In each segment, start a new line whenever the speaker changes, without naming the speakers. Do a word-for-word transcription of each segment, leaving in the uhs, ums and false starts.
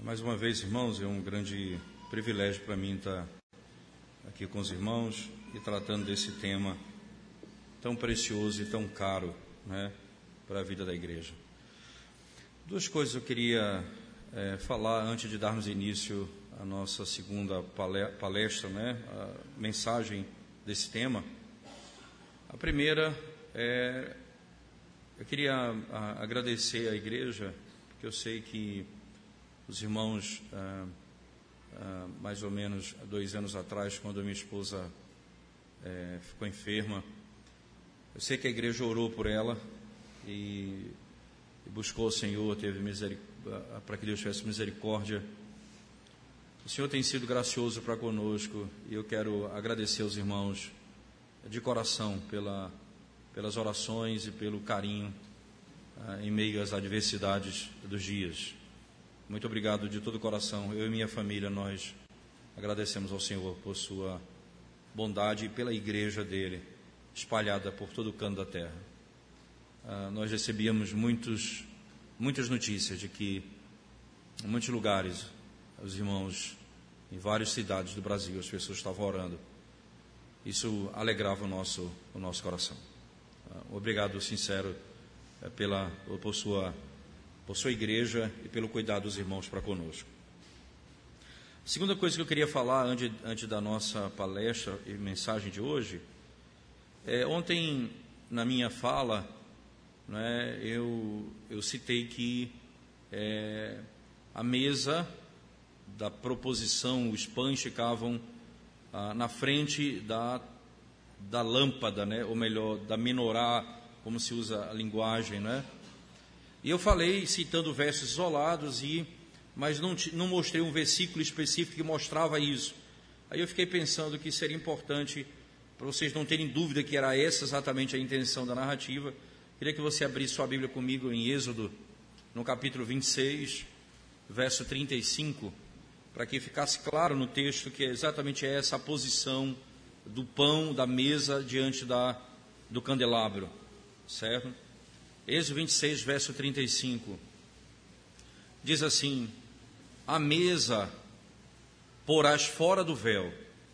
Mais uma vez, irmãos, é um grande privilégio para mim estar aqui com os irmãos e tratando desse tema tão precioso e tão caro, né, para a vida da igreja. Duas coisas eu queria é, falar antes de darmos início à nossa segunda palestra, né, a mensagem desse tema. A primeira é, eu queria a, agradecer à igreja, porque eu sei que os irmãos, ah, ah, mais ou menos dois anos atrás, quando a minha esposa eh, ficou enferma, eu sei que a igreja orou por ela e, e buscou o Senhor, teve misericórdia, para que Deus tivesse misericórdia. O Senhor tem sido gracioso para conosco e eu quero agradecer aos irmãos de coração pela, pelas orações e pelo carinho ah, em meio às adversidades dos dias. Muito obrigado de todo o coração. Eu e minha família, nós agradecemos ao Senhor por sua bondade e pela igreja dele, espalhada por todo o canto da terra. Ah, nós recebíamos muitos, muitas notícias de que, em muitos lugares, os irmãos, em várias cidades do Brasil, as pessoas estavam orando. Isso alegrava o nosso, o nosso coração. Ah, obrigado sincero eh, pela, por sua por sua igreja e pelo cuidado dos irmãos para conosco. A segunda coisa que eu queria falar antes, antes da nossa palestra e mensagem de hoje, é, ontem na minha fala, né, eu, eu citei que é, a mesa da proposição, os pães ficavam ah, na frente da, da lâmpada, né, ou melhor, da menorá, como se usa a linguagem, né? E eu falei citando versos isolados, e, mas não, não mostrei um versículo específico que mostrava isso. Aí eu fiquei pensando que seria importante, para vocês não terem dúvida que era essa exatamente a intenção da narrativa, queria que você abrisse sua Bíblia comigo em Êxodo, no capítulo vinte e seis, verso trinta e cinco, para que ficasse claro no texto que é exatamente essa a posição do pão, da mesa, diante da, do candelabro, certo? Êxodo vinte e seis, verso trinta e cinco, diz assim: a mesa porás fora do véu,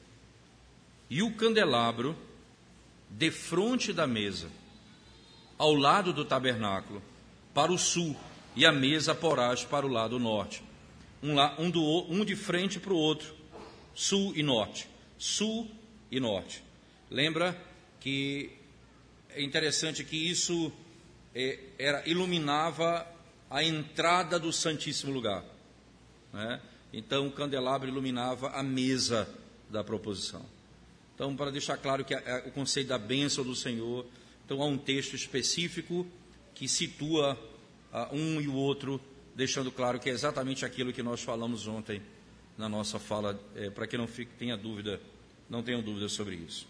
e o candelabro defronte da mesa, ao lado do tabernáculo, para o sul, e a mesa porás para o lado norte, um, lá, um, do, um de frente para o outro, sul e norte, sul e norte. Lembra que é interessante que isso Era, iluminava a entrada do Santíssimo Lugar, né? Então o candelabro iluminava a mesa da proposição. Então, para deixar claro que a, a, o conceito da bênção do Senhor, então há um texto específico que situa a, um e o outro, deixando claro que é exatamente aquilo que nós falamos ontem na nossa fala, é, para que não fique, tenha dúvida, não tenham dúvida sobre isso.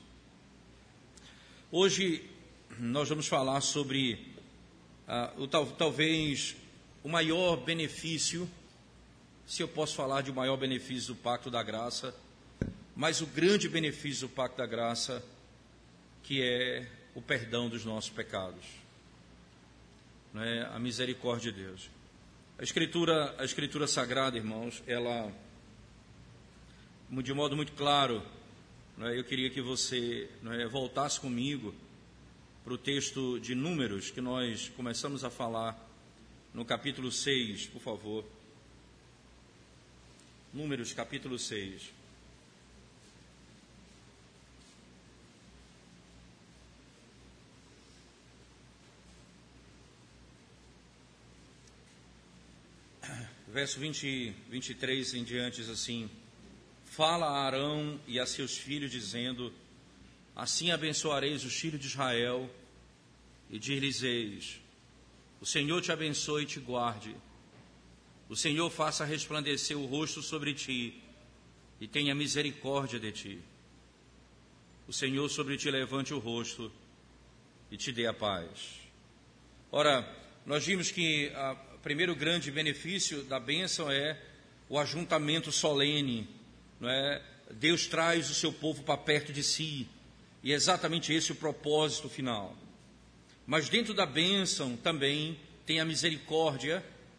Hoje nós vamos falar sobre Ah, o, tal, talvez o maior benefício, se eu posso falar de o maior benefício do Pacto da Graça, mas o grande benefício do Pacto da Graça, que é o perdão dos nossos pecados, né? A misericórdia de Deus. A Escritura, a Escritura Sagrada, irmãos, ela, de modo muito claro, né, eu queria que você, né, voltasse comigo para o texto de Números, que nós começamos a falar no capítulo seis, por favor. Números, capítulo seis. Verso vinte, vinte e três em diante diz assim: fala a Arão e a seus filhos, dizendo: assim abençoareis os filhos de Israel, e dir-lhes-eis: o Senhor te abençoe e te guarde, o Senhor faça resplandecer o rosto sobre ti, e tenha misericórdia de ti, o Senhor sobre ti levante o rosto, e te dê a paz. Ora, nós vimos que o primeiro grande benefício da bênção é o ajuntamento solene, não é? Deus traz o seu povo para perto de si, e é exatamente esse o propósito final. Mas dentro da bênção também tem a misericórdia,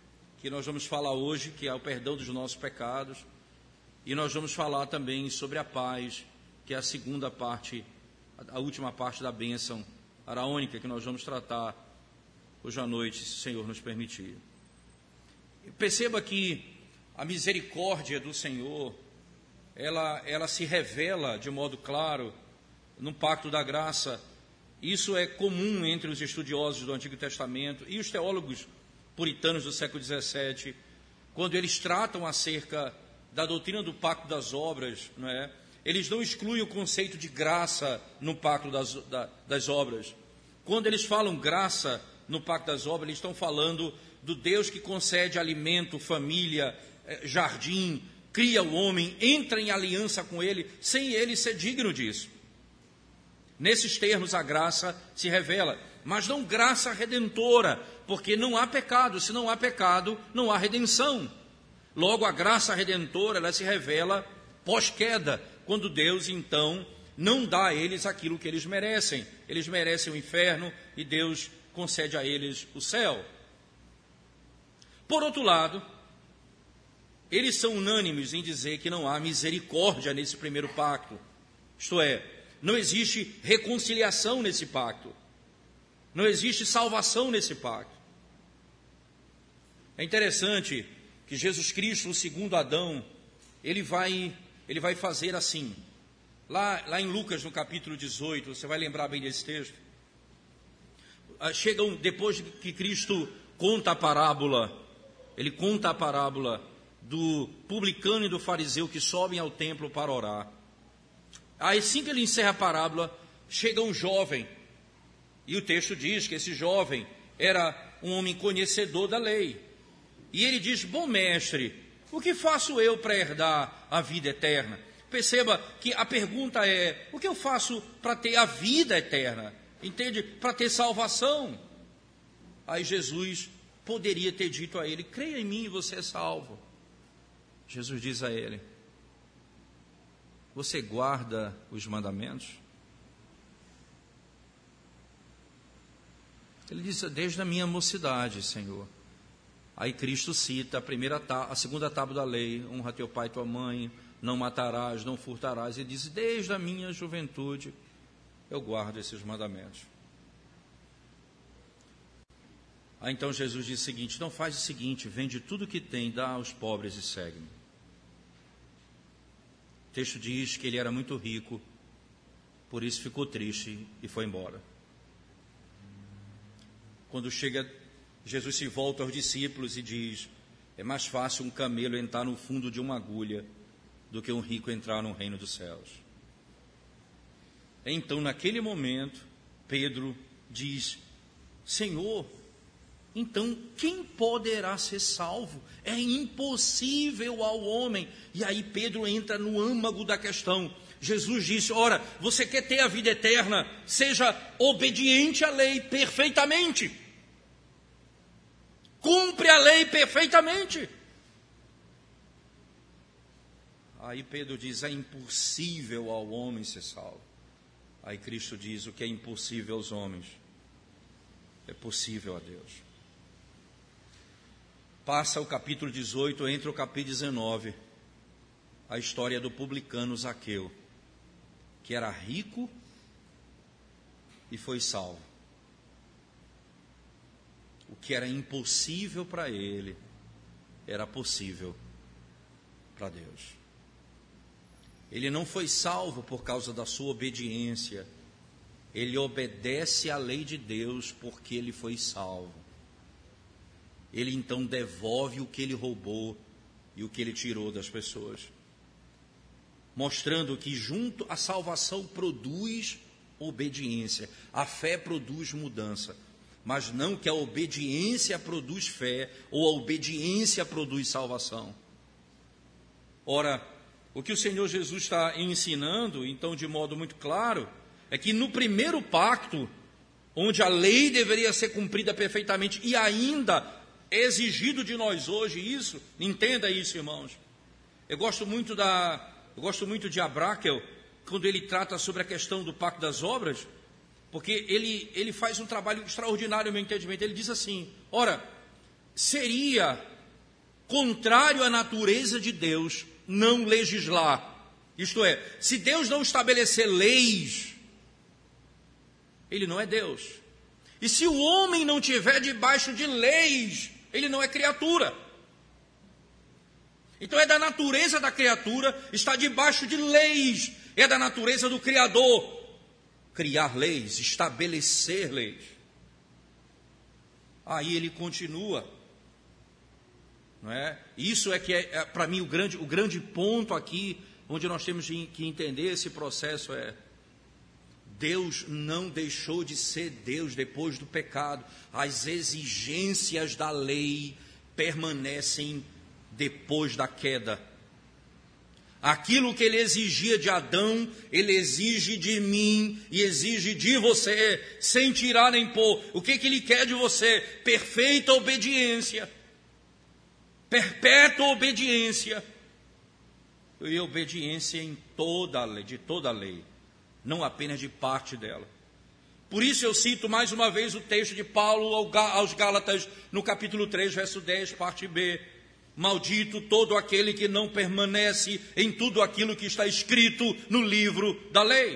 que nós vamos falar hoje, que é o perdão dos nossos pecados, e nós vamos falar também sobre a paz, que é a segunda parte, a última parte da bênção araônica, que nós vamos tratar hoje à noite, se o Senhor nos permitir. Perceba que a misericórdia do Senhor, ela, ela se revela de modo claro no pacto da graça. Isso é comum entre os estudiosos do Antigo Testamento e os teólogos puritanos do século dezessete, quando eles tratam acerca da doutrina do pacto das obras, não é? Eles não excluem o conceito de graça no pacto das, da, das obras. Quando eles falam graça no pacto das obras, eles estão falando do Deus que concede alimento, família, jardim, cria o homem, entra em aliança com ele, sem ele ser digno disso. Nesses termos a graça se revela, mas não graça redentora, porque não há pecado. Se não há pecado, não há redenção. Logo, a graça redentora, ela se revela pós-queda, quando Deus, então, não dá a eles aquilo que eles merecem. Eles merecem o inferno e Deus concede a eles o céu. Por outro lado, eles são unânimes em dizer que não há misericórdia nesse primeiro pacto. Isto é, não existe reconciliação nesse pacto. Não existe salvação nesse pacto. É interessante que Jesus Cristo, o segundo Adão, ele vai, ele vai fazer assim. Lá, lá em Lucas, no capítulo dezoito, você vai lembrar bem desse texto. Chegam, depois que Cristo conta a parábola, ele conta a parábola do publicano e do fariseu que sobem ao templo para orar. Aí, assim que ele encerra a parábola, chega um jovem, e o texto diz que esse jovem era um homem conhecedor da lei. E ele diz: bom mestre, o que faço eu para herdar a vida eterna? Perceba que a pergunta é: o que eu faço para ter a vida eterna? Entende? Para ter salvação. Aí Jesus poderia ter dito a ele: creia em mim e você é salvo. Jesus diz a ele: você guarda os mandamentos? Ele diz: desde a minha mocidade, Senhor. Aí Cristo cita a, primeira, a segunda tábua da lei: honra teu pai e tua mãe, não matarás, não furtarás. Ele diz: desde a minha juventude eu guardo esses mandamentos. Aí então Jesus diz o seguinte: então faz o seguinte, vende tudo que tem, dá aos pobres e segue-me. O texto diz que ele era muito rico, por isso ficou triste e foi embora. Quando chega, Jesus se volta aos discípulos e diz: é mais fácil um camelo entrar no fundo de uma agulha do que um rico entrar no reino dos céus. Então, naquele momento, Pedro diz: Senhor, então quem poderá ser salvo? É impossível ao homem. E aí Pedro entra no âmago da questão. Jesus disse: ora, você quer ter a vida eterna? Seja obediente à lei perfeitamente. Cumpre a lei perfeitamente. Aí Pedro diz: é impossível ao homem ser salvo. Aí Cristo diz: o que é impossível aos homens é possível a Deus. Passa o capítulo dezoito, entra o capítulo dezenove, a história do publicano Zaqueu, que era rico e foi salvo. O que era impossível para ele, era possível para Deus. Ele não foi salvo por causa da sua obediência, ele obedece à lei de Deus porque ele foi salvo. Ele então devolve o que ele roubou e o que ele tirou das pessoas, mostrando que junto à salvação produz obediência, a fé produz mudança, mas não que a obediência produz fé ou a obediência produz salvação. Ora, o que o Senhor Jesus está ensinando, então, de modo muito claro, é que no primeiro pacto, onde a lei deveria ser cumprida perfeitamente e ainda é exigido de nós hoje isso, entenda isso, irmãos. Eu gosto muito, da, eu gosto muito de Abrakel, quando ele trata sobre a questão do pacto das obras, porque ele, ele faz um trabalho extraordinário no meu entendimento. Ele diz assim: ora, seria contrário à natureza de Deus não legislar. Isto é, se Deus não estabelecer leis, ele não é Deus. E se o homem não estiver debaixo de leis, ele não é criatura. Então é da natureza da criatura estar debaixo de leis. É da natureza do Criador criar leis, estabelecer leis. Aí ele continua, não é? Isso é que é, é para mim o grande, o grande ponto aqui, onde nós temos que entender esse processo é: Deus não deixou de ser Deus depois do pecado. As exigências da lei permanecem depois da queda. Aquilo que ele exigia de Adão, ele exige de mim e exige de você, sem tirar nem pôr. O que, que ele quer de você? Perfeita obediência, perpétua obediência, e obediência em toda a lei, de toda a lei, não apenas de parte dela. Por isso eu cito mais uma vez o texto de Paulo aos Gálatas, no capítulo três, verso dez, parte B. Maldito todo aquele que não permanece em tudo aquilo que está escrito no livro da lei.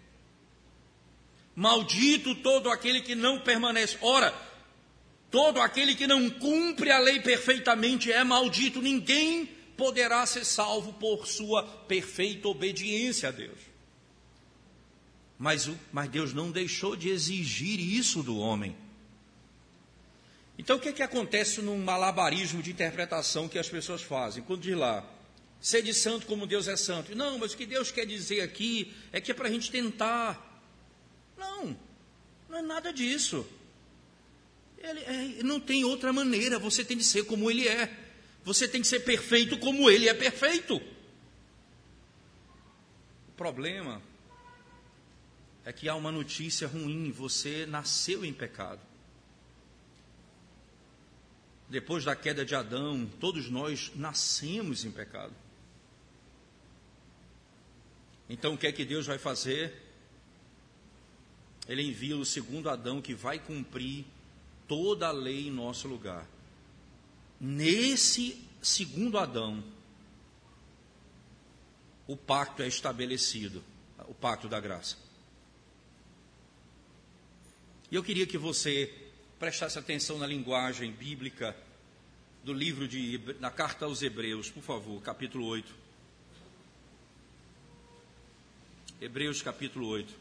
Maldito todo aquele que não permanece. Ora, todo aquele que não cumpre a lei perfeitamente é maldito. Ninguém poderá ser salvo por sua perfeita obediência a Deus. Mas, mas Deus não deixou de exigir isso do homem. Então o que é que acontece num malabarismo de interpretação que as pessoas fazem? Quando diz lá, sede santo como Deus é santo. Não, mas o que Deus quer dizer aqui é que é para a gente tentar. Não, não é nada disso. Ele é, não tem outra maneira, você tem de ser como Ele é. Você tem de ser perfeito como Ele é perfeito. O problema é que há uma notícia ruim: você nasceu em pecado. Depois da queda de Adão, todos nós nascemos em pecado. Então o que é que Deus vai fazer? Ele envia o segundo Adão, que vai cumprir toda a lei em nosso lugar. Nesse segundo Adão, o pacto é estabelecido, o pacto da graça. E eu queria que você prestasse atenção na linguagem bíblica do livro de, na carta aos Hebreus, por favor, capítulo oito. Hebreus capítulo oito.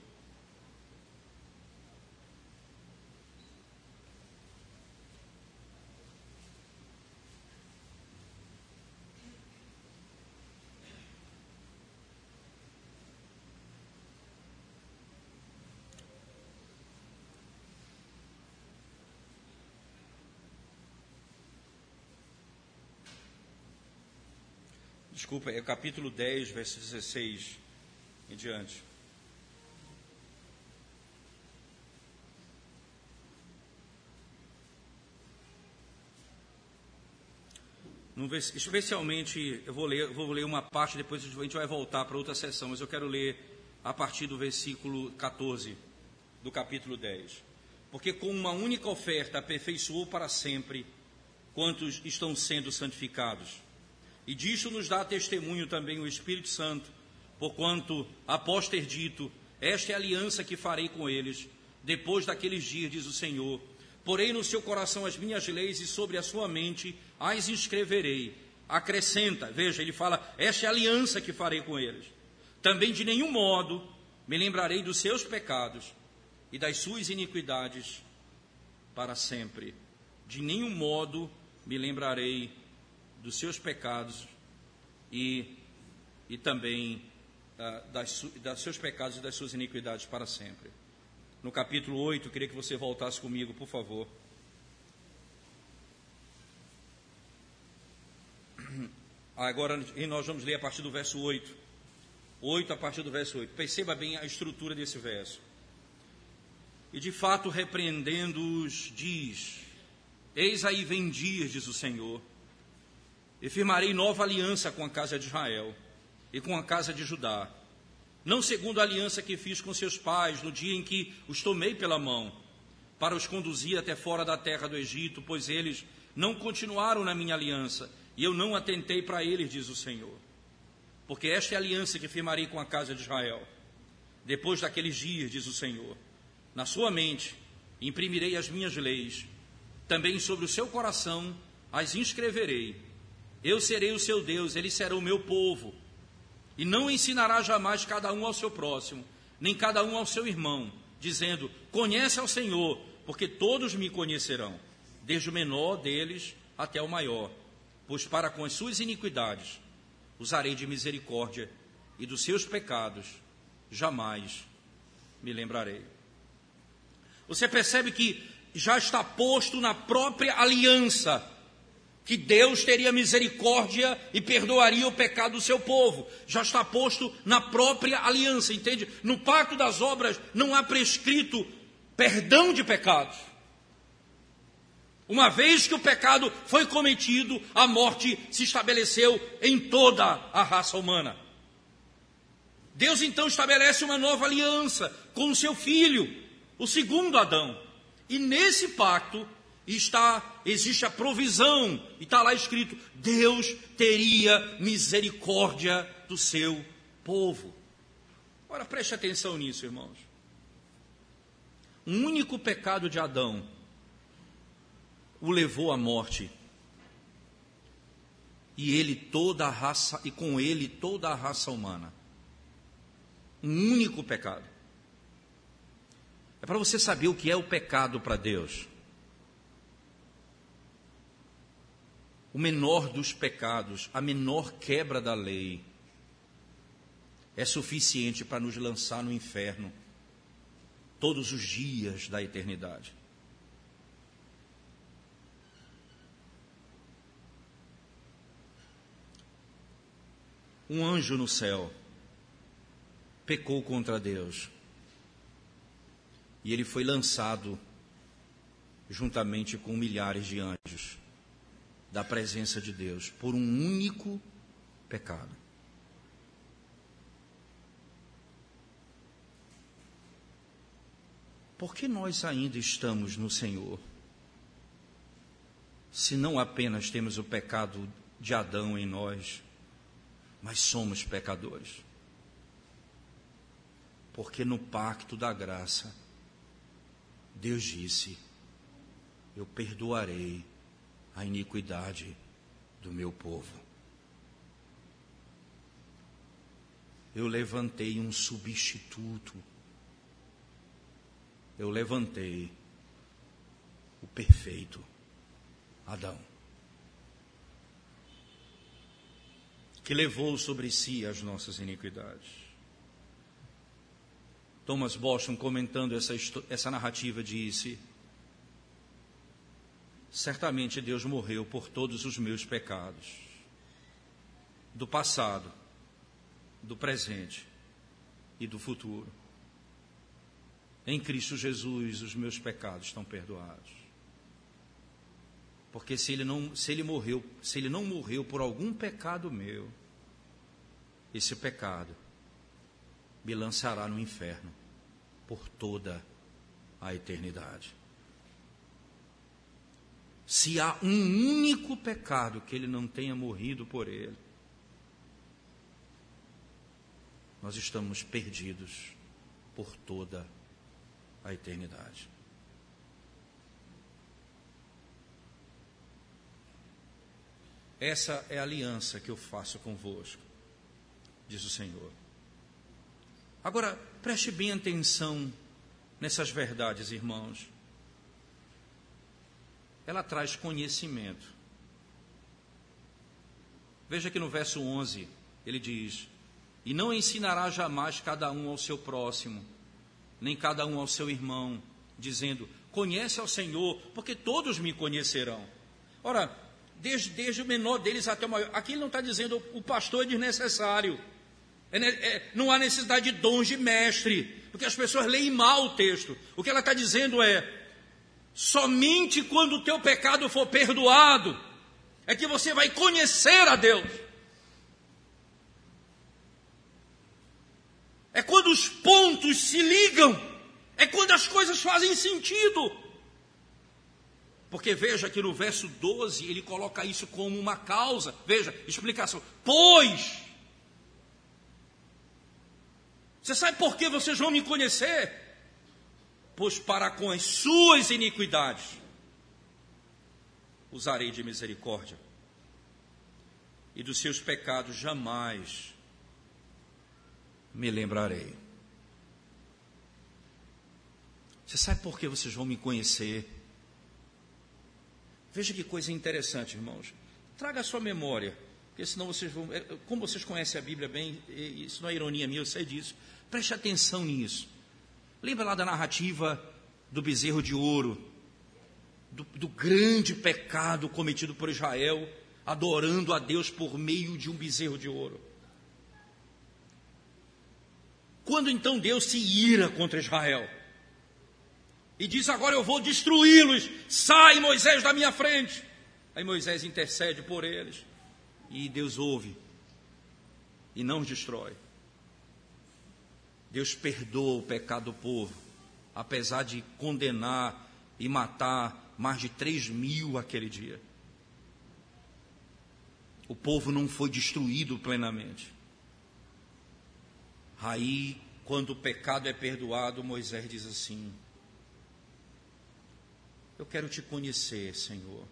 Desculpa, é o capítulo dez, verso dezesseis em diante. No, especialmente, eu vou ler, eu vou ler uma parte, depois a gente vai voltar para outra sessão, mas eu quero ler a partir do versículo catorze do capítulo dez. Porque com uma única oferta aperfeiçoou para sempre quantos estão sendo santificados. E disto nos dá testemunho também o Espírito Santo, porquanto, após ter dito, esta é a aliança que farei com eles, depois daqueles dias, diz o Senhor, porei no seu coração as minhas leis e sobre a sua mente as escreverei. Acrescenta, veja, ele fala, esta é a aliança que farei com eles. Também de nenhum modo me lembrarei dos seus pecados e das suas iniquidades para sempre. De nenhum modo me lembrarei dos seus pecados e, e também uh, das, das seus pecados e das suas iniquidades para sempre. No capítulo oito, eu queria que você voltasse comigo, por favor. Agora nós vamos ler a partir do verso oito. oito a partir do verso oito. Perceba bem a estrutura desse verso. E de fato, repreendendo-os, diz, eis aí vem dias, diz o Senhor, e firmarei nova aliança com a casa de Israel e com a casa de Judá, não segundo a aliança que fiz com seus pais no dia em que os tomei pela mão, para os conduzir até fora da terra do Egito, pois eles não continuaram na minha aliança, e eu não atentei para eles, diz o Senhor. Porque esta é a aliança que firmarei com a casa de Israel. Depois daqueles dias, diz o Senhor, na sua mente imprimirei as minhas leis, também sobre o seu coração as inscreverei. Eu serei o seu Deus, ele será o meu povo. E não ensinará jamais cada um ao seu próximo, nem cada um ao seu irmão, dizendo, conhece ao Senhor, porque todos me conhecerão, desde o menor deles até o maior. Pois para com as suas iniquidades usarei de misericórdia, e dos seus pecados jamais me lembrarei. Você percebe que já está posto na própria aliança que Deus teria misericórdia e perdoaria o pecado do seu povo. Já está posto na própria aliança, entende? No pacto das obras não há prescrito perdão de pecados. Uma vez que o pecado foi cometido, a morte se estabeleceu em toda a raça humana. Deus então estabelece uma nova aliança com o seu filho, o segundo Adão. E nesse pacto está, existe a provisão, e está lá escrito, Deus teria misericórdia do seu povo. Ora, preste atenção nisso, irmãos. Um único pecado de Adão o levou à morte, e ele toda a raça, e com ele toda a raça humana. Um único pecado. É para você saber o que é o pecado para Deus. O menor dos pecados, a menor quebra da lei, é suficiente para nos lançar no inferno todos os dias da eternidade. Um anjo no céu pecou contra Deus e ele foi lançado juntamente com milhares de anjos da presença de Deus por um único pecado. Por que nós ainda estamos no Senhor, se não apenas temos o pecado de Adão em nós, mas somos pecadores? Porque no pacto da graça, Deus disse, eu perdoarei a iniquidade do meu povo. Eu levantei um substituto. Eu levantei o perfeito Adão, que levou sobre si as nossas iniquidades. Thomas Boston, comentando essa, essa narrativa, disse, certamente Deus morreu por todos os meus pecados, do passado, do presente e do futuro. Em Cristo Jesus os meus pecados estão perdoados. Porque se ele não, se ele morreu, se ele não morreu por algum pecado meu, esse pecado me lançará no inferno por toda a eternidade. Se há um único pecado que ele não tenha morrido por ele, nós estamos perdidos por toda a eternidade. Essa é a aliança que eu faço convosco, diz o Senhor. Agora, preste bem atenção nessas verdades, irmãos. Ela traz conhecimento. Veja que no verso onze, ele diz, e não ensinará jamais cada um ao seu próximo, nem cada um ao seu irmão, dizendo, conhece ao Senhor, porque todos me conhecerão. Ora, desde, desde o menor deles até o maior, aqui ele não está dizendo, o pastor é desnecessário, é, é, não há necessidade de dons de mestre, porque as pessoas leem mal o texto. O que ela está dizendo é, somente quando o teu pecado for perdoado, é que você vai conhecer a Deus. É quando os pontos se ligam, é quando as coisas fazem sentido.
Porque veja que no verso doze ele coloca isso como uma causa. Veja, explicação. Pois, você sabe por que vocês vão me conhecer? Pois para com as suas iniquidades usarei de misericórdia, e dos seus pecados jamais me lembrarei. Você sabe por que vocês vão me conhecer? Veja que coisa interessante, irmãos. Traga a sua memória, porque senão vocês vão... Como vocês conhecem a Bíblia bem, isso não é ironia minha, eu sei disso. Preste atenção nisso. Lembra lá da narrativa do bezerro de ouro, do, do grande pecado cometido por Israel, adorando a Deus por meio de um bezerro de ouro. Quando então Deus se ira contra Israel e diz: agora eu vou destruí-los, sai, Moisés, da minha frente. Aí Moisés intercede por eles, e Deus ouve e não os destrói. Deus perdoa o pecado do povo, apesar de condenar e matar mais de três mil aquele dia. O povo não foi destruído plenamente. Aí, quando o pecado é perdoado, Moisés diz assim: eu quero te conhecer, Senhor.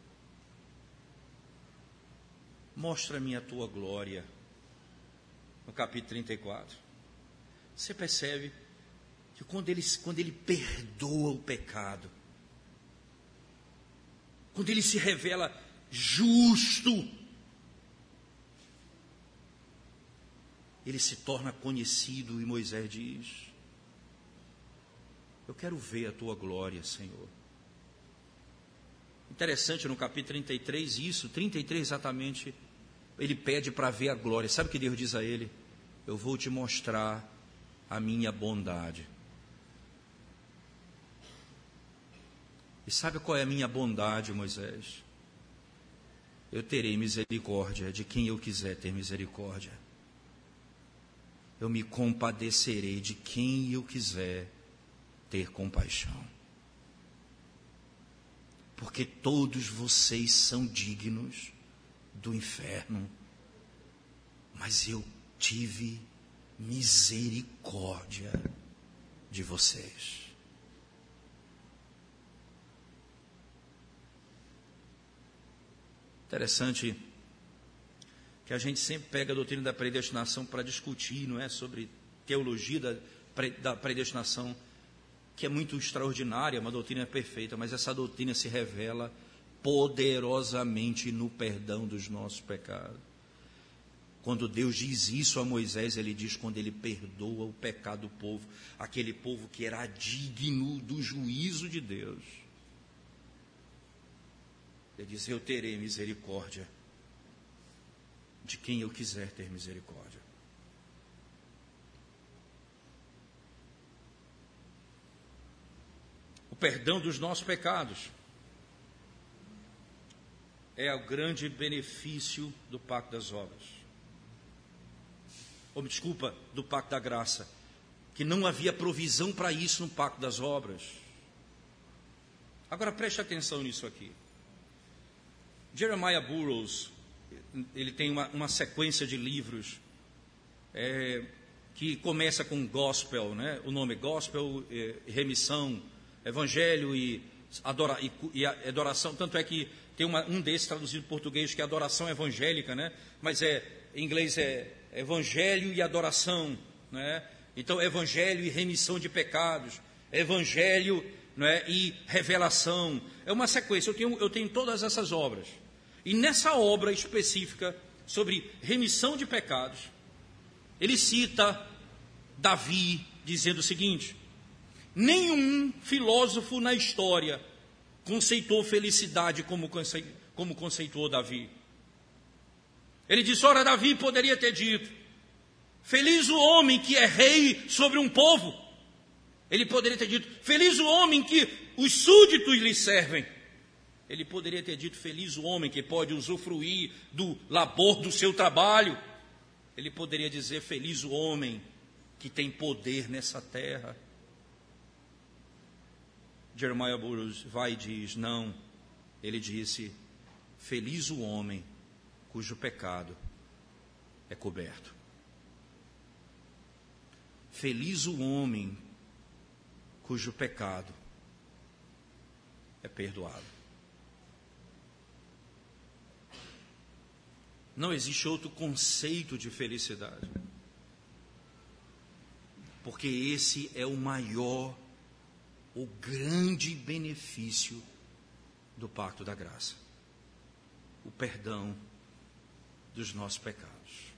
Mostra-me a tua glória. No capítulo trinta e quatro. Você percebe que quando ele, quando ele perdoa o pecado, quando ele se revela justo, ele se torna conhecido, e Moisés diz: eu quero ver a tua glória, Senhor. Interessante, no capítulo trinta e três, isso, trinta e três exatamente, ele pede para ver a glória. Sabe o que Deus diz a ele? Eu vou te mostrar a minha bondade. E sabe qual é a minha bondade, Moisés? Eu terei misericórdia de quem eu quiser ter misericórdia. Eu me compadecerei de quem eu quiser ter compaixão. Porque todos vocês são dignos do inferno, mas eu tive misericórdia de vocês. Interessante que a gente sempre pega a doutrina da predestinação para discutir, não é, sobre teologia da, da predestinação, que é muito extraordinária, uma doutrina perfeita, mas essa doutrina se revela poderosamente no perdão dos nossos pecados. Quando Deus diz isso a Moisés, ele diz quando ele perdoa o pecado do povo, aquele povo que era digno do juízo de Deus. Ele diz: eu terei misericórdia de quem eu quiser ter misericórdia. O perdão dos nossos pecados é o grande benefício do pacto das obras. Ou, desculpa, do pacto da graça, que não havia provisão para isso no pacto das obras. Agora preste atenção nisso aqui. Jeremiah Burroughs, ele tem uma, uma sequência de livros é, que começa com gospel, né? O nome é gospel, é, remissão, evangelho e, adora, e, e adoração. Tanto é que tem uma, um desses traduzido em português que é adoração evangélica, né? Mas é, em inglês é evangelho e adoração, né? Então, evangelho e remissão de pecados, evangelho, né, e revelação. É uma sequência. Eu tenho, eu tenho todas essas obras. E nessa obra específica sobre remissão de pecados, ele cita Davi dizendo o seguinte: nenhum filósofo na história conceitou felicidade como, conce, como conceitou Davi. Ele disse: ora, Davi poderia ter dito: feliz o homem que é rei sobre um povo. Ele poderia ter dito: feliz o homem que os súditos lhe servem. Ele poderia ter dito: feliz o homem que pode usufruir do labor do seu trabalho. Ele poderia dizer: feliz o homem que tem poder nessa terra. Jeremiah Burroughs vai e diz: não, ele disse: feliz o homem cujo pecado é coberto. Feliz o homem cujo pecado é perdoado. Não existe outro conceito de felicidade, porque esse é o maior, o grande benefício do pacto da graça, o perdão dos nossos pecados.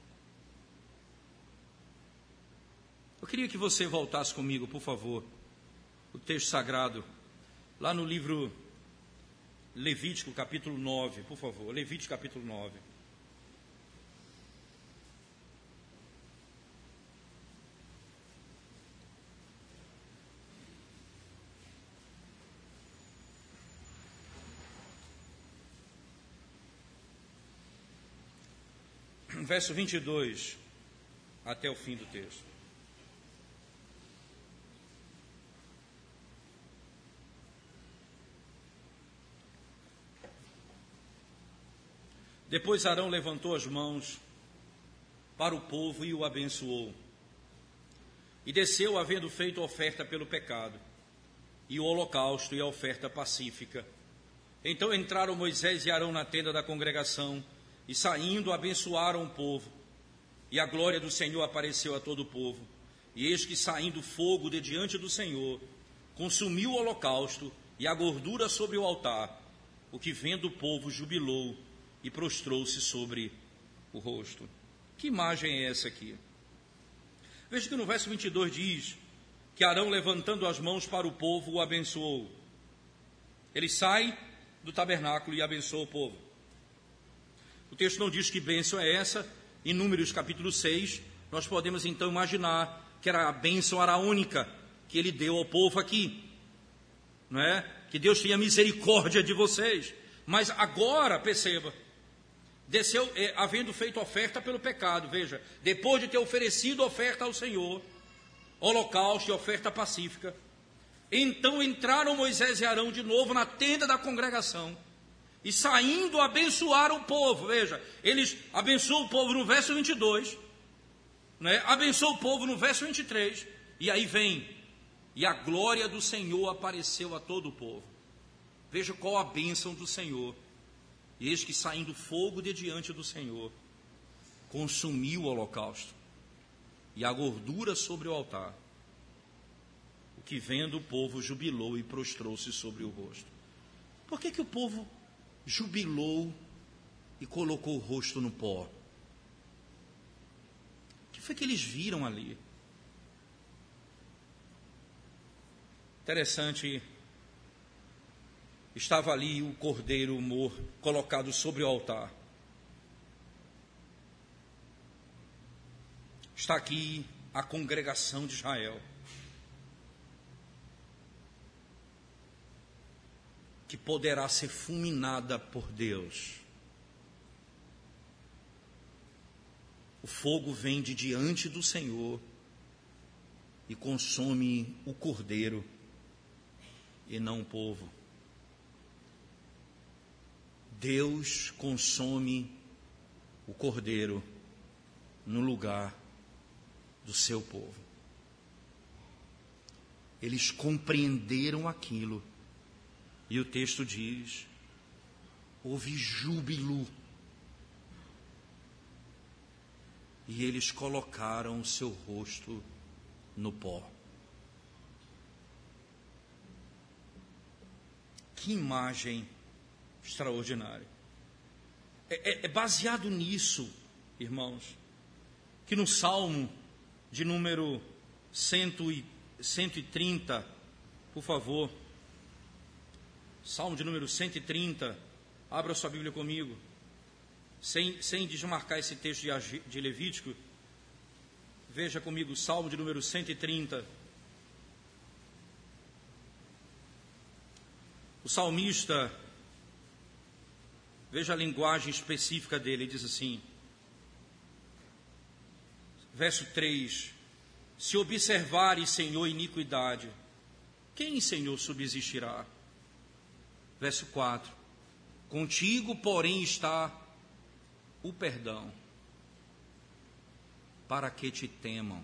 Eu queria que você voltasse comigo, por favor, o texto sagrado, lá no livro Levítico, capítulo nove, por favor, Levítico, capítulo nove. Verso vinte e dois, até o fim do texto. Depois Arão levantou as mãos para o povo e o abençoou. E desceu, havendo feito oferta pelo pecado, e o holocausto e a oferta pacífica. Então entraram Moisés e Arão na tenda da congregação, e saindo abençoaram o povo. E a glória do Senhor apareceu a todo o povo. E eis que saindo fogo de diante do Senhor, consumiu o holocausto e a gordura sobre o altar, o que vendo o povo jubilou e prostrou-se sobre o rosto. Que imagem é essa aqui? Veja que no verso vinte e dois diz que Arão, levantando as mãos para o povo, o abençoou. Ele sai do tabernáculo e abençoa o povo. O texto não diz que bênção é essa. Em Números capítulo seis, nós podemos então imaginar que era a bênção araônica que ele deu ao povo aqui, não é? Que Deus tenha misericórdia de vocês. Mas agora, perceba, desceu, é, havendo feito oferta pelo pecado, veja, depois de ter oferecido oferta ao Senhor, holocausto e oferta pacífica, então entraram Moisés e Arão de novo na tenda da congregação, e saindo abençoaram o povo. Veja, eles abençoam o povo no verso vinte e dois, né? Abençoam o povo no verso vinte e três, e aí vem, e a glória do Senhor apareceu a todo o povo. Veja qual a bênção do Senhor. E eis que saindo fogo de diante do Senhor, consumiu o holocausto e a gordura sobre o altar, o que vendo o povo jubilou e prostrou-se sobre o rosto. Por que que o povo jubilou e colocou o rosto no pó? O que foi que eles viram ali? Interessante, estava ali o cordeiro morto, colocado sobre o altar. Está aqui a congregação de Israel, que poderá ser fulminada por Deus. O fogo vem de diante do Senhor e consome o cordeiro e não o povo. Deus consome o cordeiro no lugar do seu povo. Eles compreenderam aquilo. E o texto diz: houve júbilo. E eles colocaram o seu rosto no pó. Que imagem extraordinária. É, é, é baseado nisso, irmãos, que no Salmo de número cento e trinta, por favor, Salmo de número cento e trinta, abra sua Bíblia comigo, sem, sem desmarcar esse texto de, de Levítico, veja comigo, Salmo de número cento e trinta. O salmista, veja a linguagem específica dele, ele diz assim, verso três: se observares, Senhor, iniquidade, quem, Senhor, subsistirá? Verso quatro: Contigo, porém, está o perdão, para que te temam.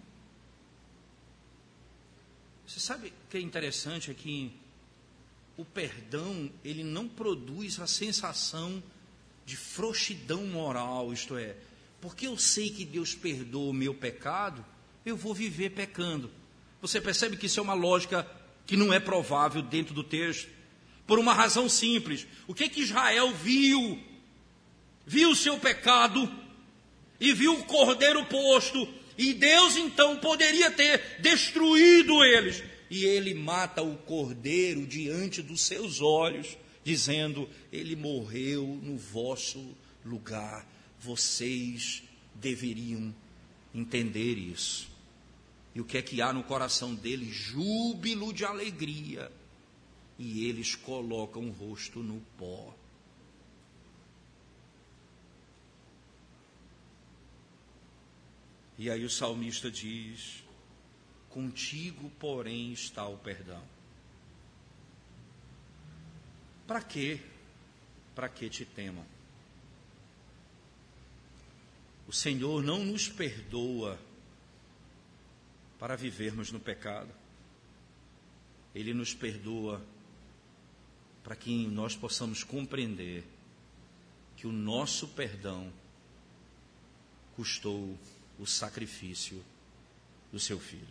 Você sabe o que é interessante? É que o perdão, ele não produz a sensação de frouxidão moral, isto é, porque eu sei que Deus perdoa o meu pecado, eu vou viver pecando. Você percebe que isso é uma lógica que não é provável dentro do texto, por uma razão simples. O que é que Israel viu? Viu o seu pecado e viu o cordeiro posto, e Deus então poderia ter destruído eles, e ele mata o cordeiro diante dos seus olhos, dizendo: ele morreu no vosso lugar. Vocês deveriam entender isso. E o que é que há no coração deles? Júbilo de alegria. E eles colocam o rosto no pó. E aí o salmista diz: contigo, porém, está o perdão. Para quê? Para que te temam? O Senhor não nos perdoa para vivermos no pecado. Ele nos perdoa para que nós possamos compreender que o nosso perdão custou o sacrifício do seu Filho.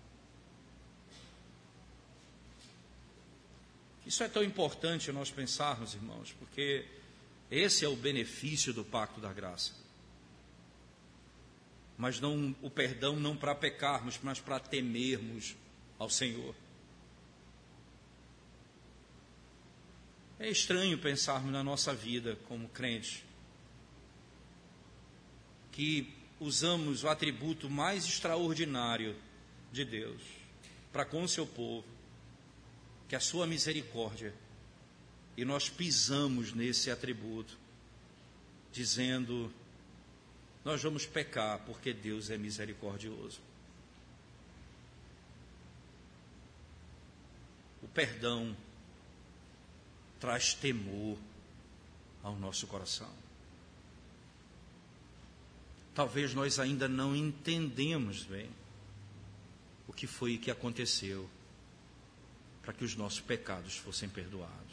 Isso é tão importante nós pensarmos, irmãos, porque esse é o benefício do pacto da graça. Mas não, o perdão não para pecarmos, mas para temermos ao Senhor. É estranho pensarmos na nossa vida como crentes, que usamos o atributo mais extraordinário de Deus para com o seu povo, que é a sua misericórdia, e nós pisamos nesse atributo, dizendo: nós vamos pecar porque Deus é misericordioso. O perdão traz temor ao nosso coração. Talvez nós ainda não entendemos bem o que foi que aconteceu para que os nossos pecados fossem perdoados.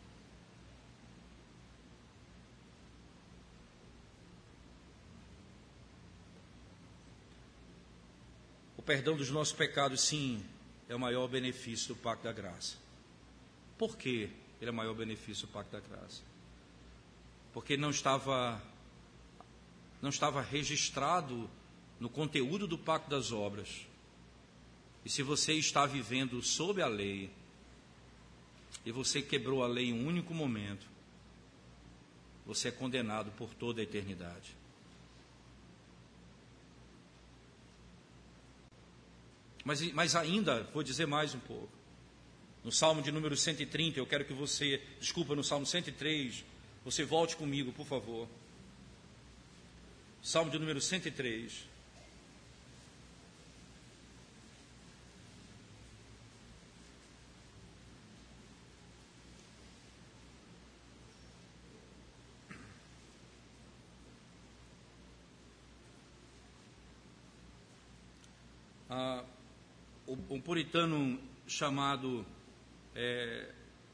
O perdão dos nossos pecados, sim, é o maior benefício do pacto da graça. Por quê? Ele é o maior benefício do pacto da graça. Porque não estava, não estava registrado no conteúdo do pacto das obras. E se você está vivendo sob a lei, e você quebrou a lei em um único momento, você é condenado por toda a eternidade. Mas, mas ainda, vou dizer mais um pouco. No Salmo de número cento e trinta, eu quero que você, desculpa, no Salmo cento e três, você volte comigo, por favor. Salmo de número cento e três. Ah, um puritano chamado é,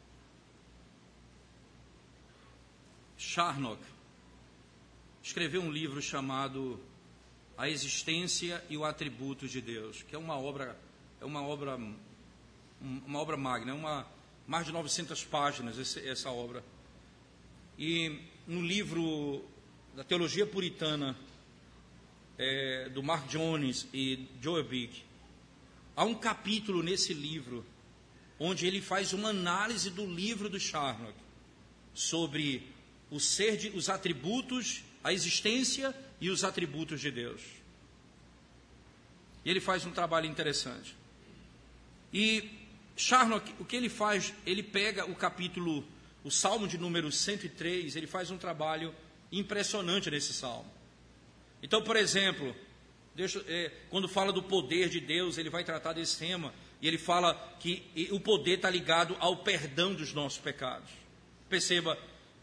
Charnock escreveu um livro chamado A Existência e o Atributo de Deus, que é uma obra, é uma obra, uma obra magna, é uma, mais de novecentas páginas esse, essa obra. E no livro da teologia puritana é, do Mark Jones e Joel Bick, há um capítulo nesse livro onde ele faz uma análise do livro do Charnock sobre o ser de, os atributos, a existência e os atributos de Deus. E ele faz um trabalho interessante. E Charnock, o que ele faz, ele pega o capítulo, o Salmo de número cento e três, ele faz um trabalho impressionante nesse Salmo. Então, por exemplo, deixa, é, quando fala do poder de Deus, ele vai tratar desse tema, e ele fala que o poder está ligado ao perdão dos nossos pecados. Perceba,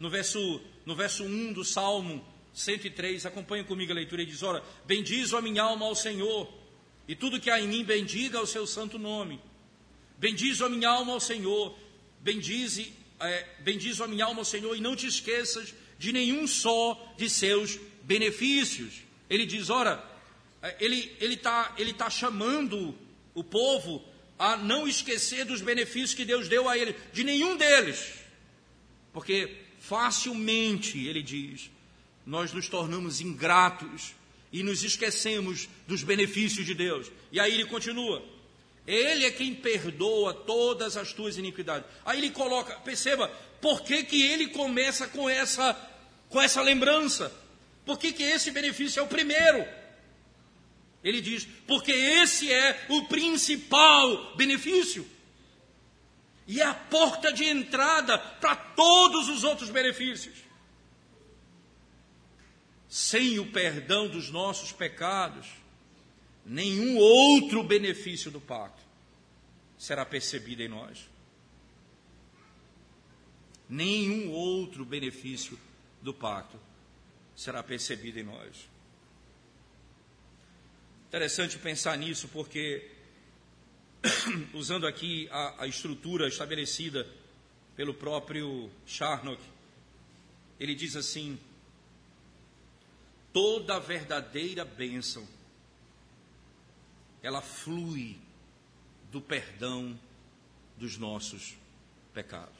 no verso, no verso um do Salmo cento e três, acompanha comigo a leitura, ele diz: ora, bendizo a minha alma ao Senhor, e tudo que há em mim bendiga o seu santo nome. Bendizo a minha alma ao Senhor, bendize, é, bendizo a minha alma ao Senhor, e não te esqueças de nenhum só de seus benefícios. Ele diz, ora, ele ele está ele tá chamando o povo a não esquecer dos benefícios que Deus deu a ele, de nenhum deles, porque facilmente, ele diz, nós nos tornamos ingratos e nos esquecemos dos benefícios de Deus. E aí ele continua, ele é quem perdoa todas as tuas iniquidades. Aí ele coloca, perceba, por que que ele começa com essa, com essa lembrança? Por que que esse benefício é o primeiro? Ele diz, porque esse é o principal benefício. E é a porta de entrada para todos os outros benefícios. Sem o perdão dos nossos pecados, nenhum outro benefício do pacto será percebido em nós. Nenhum outro benefício do pacto será percebido em nós. Interessante pensar nisso, porque, usando aqui a, a estrutura estabelecida pelo próprio Charnock, ele diz assim, toda verdadeira bênção, ela flui do perdão dos nossos pecados.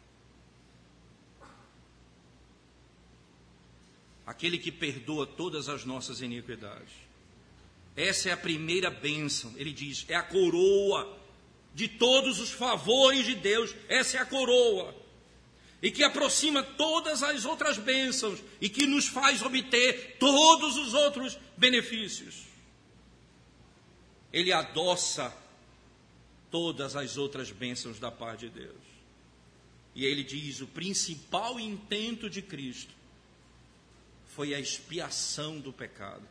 Aquele que perdoa todas as nossas iniquidades. Essa é a primeira bênção, ele diz, é a coroa de todos os favores de Deus, essa é a coroa, e que aproxima todas as outras bênçãos, e que nos faz obter todos os outros benefícios. Ele adoça todas as outras bênçãos da parte de Deus. E ele diz, o principal intento de Cristo foi a expiação do pecado,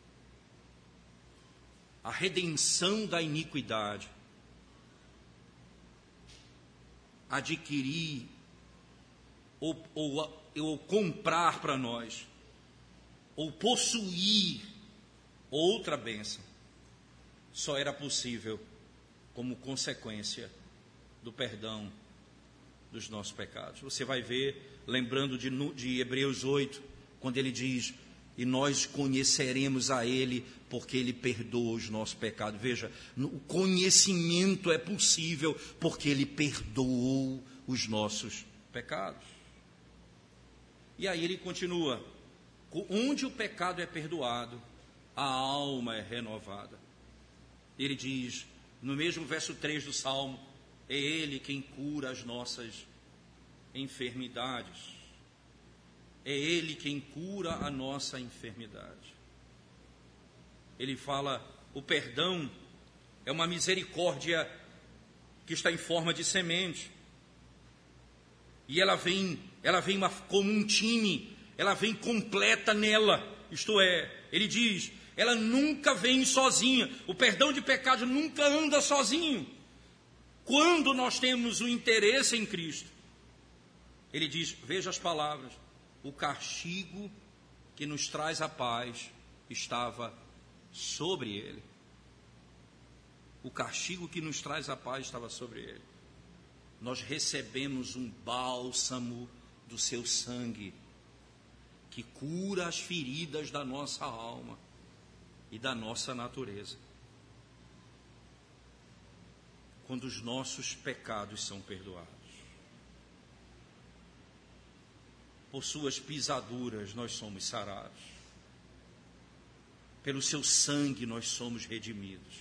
a redenção da iniquidade, adquirir ou, ou, ou comprar para nós, ou possuir outra bênção, só era possível como consequência do perdão dos nossos pecados. Você vai ver, lembrando de, de Hebreus oito, quando ele diz, e nós conheceremos a Ele, porque Ele perdoa os nossos pecados. Veja, o conhecimento é possível, porque Ele perdoou os nossos pecados. E aí ele continua, onde o pecado é perdoado, a alma é renovada. Ele diz, no mesmo verso três do Salmo, é Ele quem cura as nossas enfermidades. É Ele quem cura a nossa enfermidade. Ele fala, o perdão é uma misericórdia que está em forma de semente. E ela vem, ela vem uma, como um time, ela vem completa nela. Isto é, ele diz, ela nunca vem sozinha. O perdão de pecados nunca anda sozinho. Quando nós temos o interesse em Cristo, ele diz, veja as palavras, o castigo que nos traz a paz estava sobre ele. O castigo que nos traz a paz estava sobre ele. Nós recebemos um bálsamo do seu sangue, que cura as feridas da nossa alma e da nossa natureza. Quando os nossos pecados são perdoados. Por suas pisaduras nós somos sarados. Pelo seu sangue nós somos redimidos.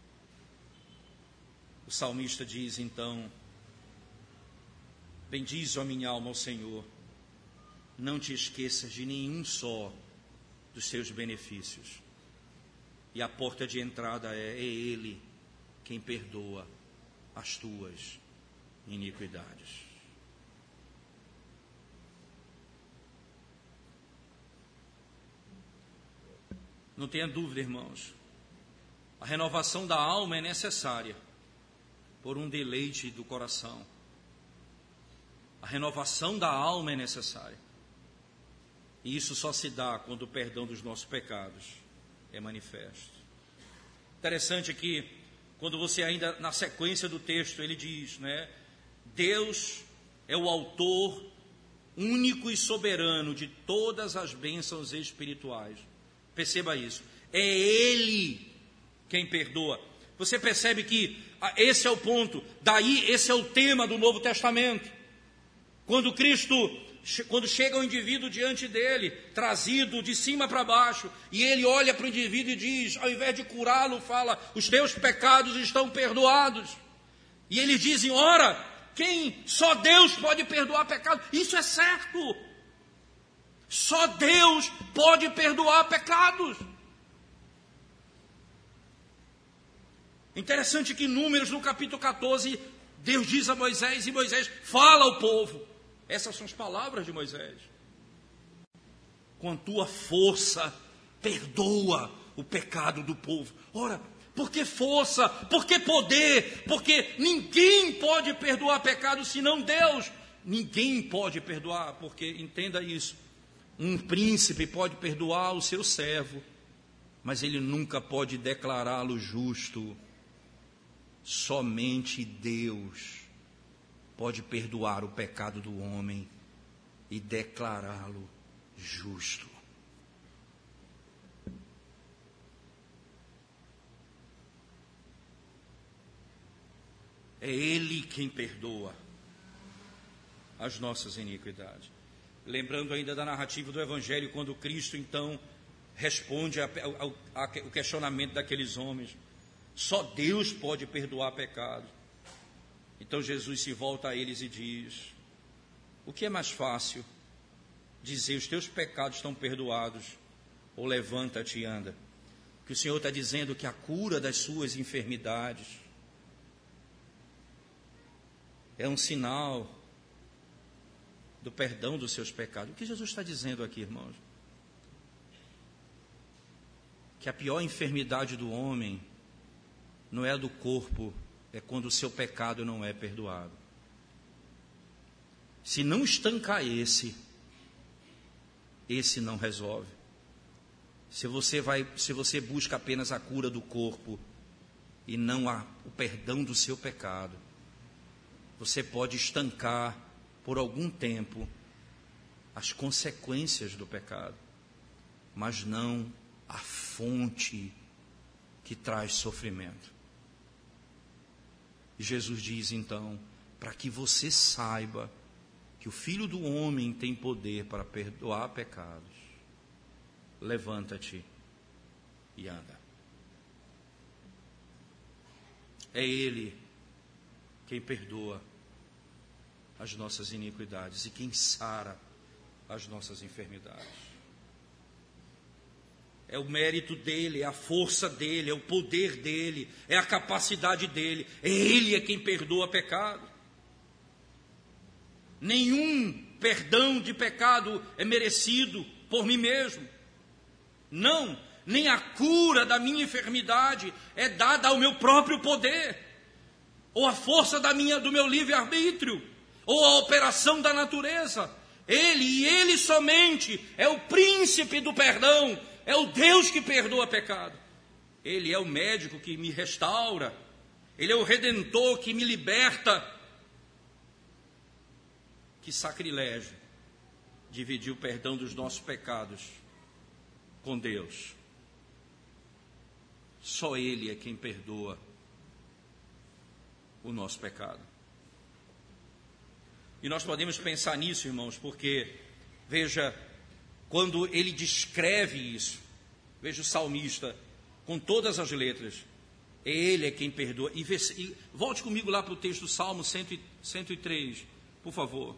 O salmista diz então, bendize a minha alma ao Senhor, não te esqueças de nenhum só dos seus benefícios. E a porta de entrada é, é Ele quem perdoa as tuas iniquidades. Não tenha dúvida, irmãos, a renovação da alma é necessária por um deleite do coração. A renovação da alma é necessária. E isso só se dá quando o perdão dos nossos pecados é manifesto. Interessante que, quando você ainda, na sequência do texto, ele diz, né? Deus é o autor único e soberano de todas as bênçãos espirituais. Perceba isso. É Ele quem perdoa. Você percebe que esse é o ponto. Daí, esse é o tema do Novo Testamento. Quando Cristo, quando chega o indivíduo diante dele, trazido de cima para baixo, e ele olha para o indivíduo e diz, ao invés de curá-lo, fala, os teus pecados estão perdoados. E eles dizem, ora, quem? Só Deus pode perdoar pecado. Isso é certo. Só Deus pode perdoar pecados. Interessante que em Números, no capítulo catorze, Deus diz a Moisés, e Moisés fala ao povo. Essas são as palavras de Moisés. Com a tua força, perdoa o pecado do povo. Ora, por que força? Por que poder? Porque ninguém pode perdoar pecado senão Deus. Ninguém pode perdoar, porque, entenda isso, um príncipe pode perdoar o seu servo, mas ele nunca pode declará-lo justo. Somente Deus pode perdoar o pecado do homem e declará-lo justo. É Ele quem perdoa as nossas iniquidades. Lembrando ainda da narrativa do Evangelho, quando Cristo então responde ao, ao questionamento daqueles homens. Só Deus pode perdoar pecado. Então Jesus se volta a eles e diz, o que é mais fácil? Dizer, os teus pecados estão perdoados, ou levanta-te e anda? Que o Senhor está dizendo que a cura das suas enfermidades é um sinal do perdão dos seus pecados. O que Jesus está dizendo aqui, irmãos? Que a pior enfermidade do homem não é a do corpo, é quando o seu pecado não é perdoado. Se não estancar esse, esse não resolve. Se você vai, se você busca apenas a cura do corpo e não a, o perdão do seu pecado, você pode estancar por algum tempo as consequências do pecado, mas não a fonte que traz sofrimento. E Jesus diz então, para que você saiba que o Filho do Homem tem poder para perdoar pecados, levanta-te e anda. É Ele quem perdoa as nossas iniquidades e quem sara as nossas enfermidades. É o mérito dele, é a força dele, é o poder dele, é a capacidade dele. É Ele é quem perdoa pecado. Nenhum perdão de pecado é merecido por mim mesmo. Não, nem a cura da minha enfermidade é dada ao meu próprio poder, ou a força da minha, do meu livre-arbítrio, ou a operação da natureza. Ele e Ele somente é o príncipe do perdão. É o Deus que perdoa pecado. Ele é o médico que me restaura. Ele é o redentor que me liberta. Que sacrilégio dividir o perdão dos nossos pecados com Deus. Só Ele é quem perdoa o nosso pecado. E nós podemos pensar nisso, irmãos, porque, veja, quando ele descreve isso, veja o salmista, com todas as letras, ele é quem perdoa. E, e volte comigo lá para o texto do Salmo cento e três, por favor.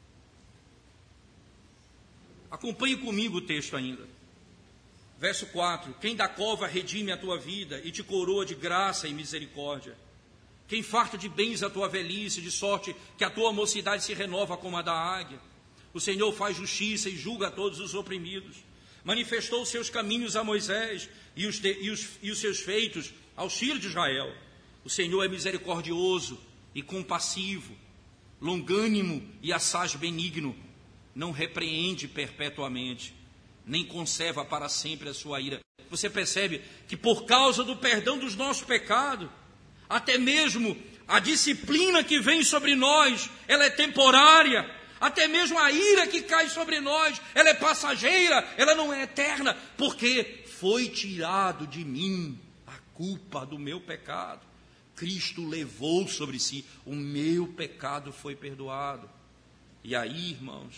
Acompanhe comigo o texto ainda. Verso quatro, quem da cova redime a tua vida e te coroa de graça e misericórdia. Quem farta de bens a tua velhice, de sorte que a tua mocidade se renova como a da águia. O Senhor faz justiça e julga a todos os oprimidos. Manifestou os seus caminhos a Moisés e os, de, e, os, e os seus feitos aos filhos de Israel. O Senhor é misericordioso e compassivo, longânimo e assaz benigno, não repreende perpetuamente, nem conserva para sempre a sua ira. Você percebe que por causa do perdão dos nossos pecados, até mesmo a disciplina que vem sobre nós, ela é temporária. Até mesmo a ira que cai sobre nós, ela é passageira, ela não é eterna, porque foi tirado de mim a culpa do meu pecado. Cristo levou sobre si, o meu pecado foi perdoado. E aí, irmãos,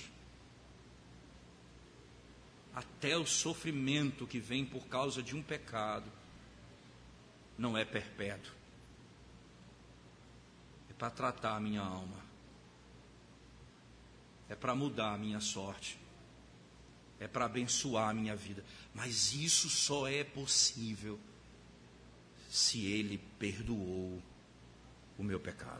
até o sofrimento que vem por causa de um pecado não é perpétuo. É para tratar a minha alma. É para mudar a minha sorte. É para abençoar a minha vida. Mas isso só é possível se Ele perdoou o meu pecado.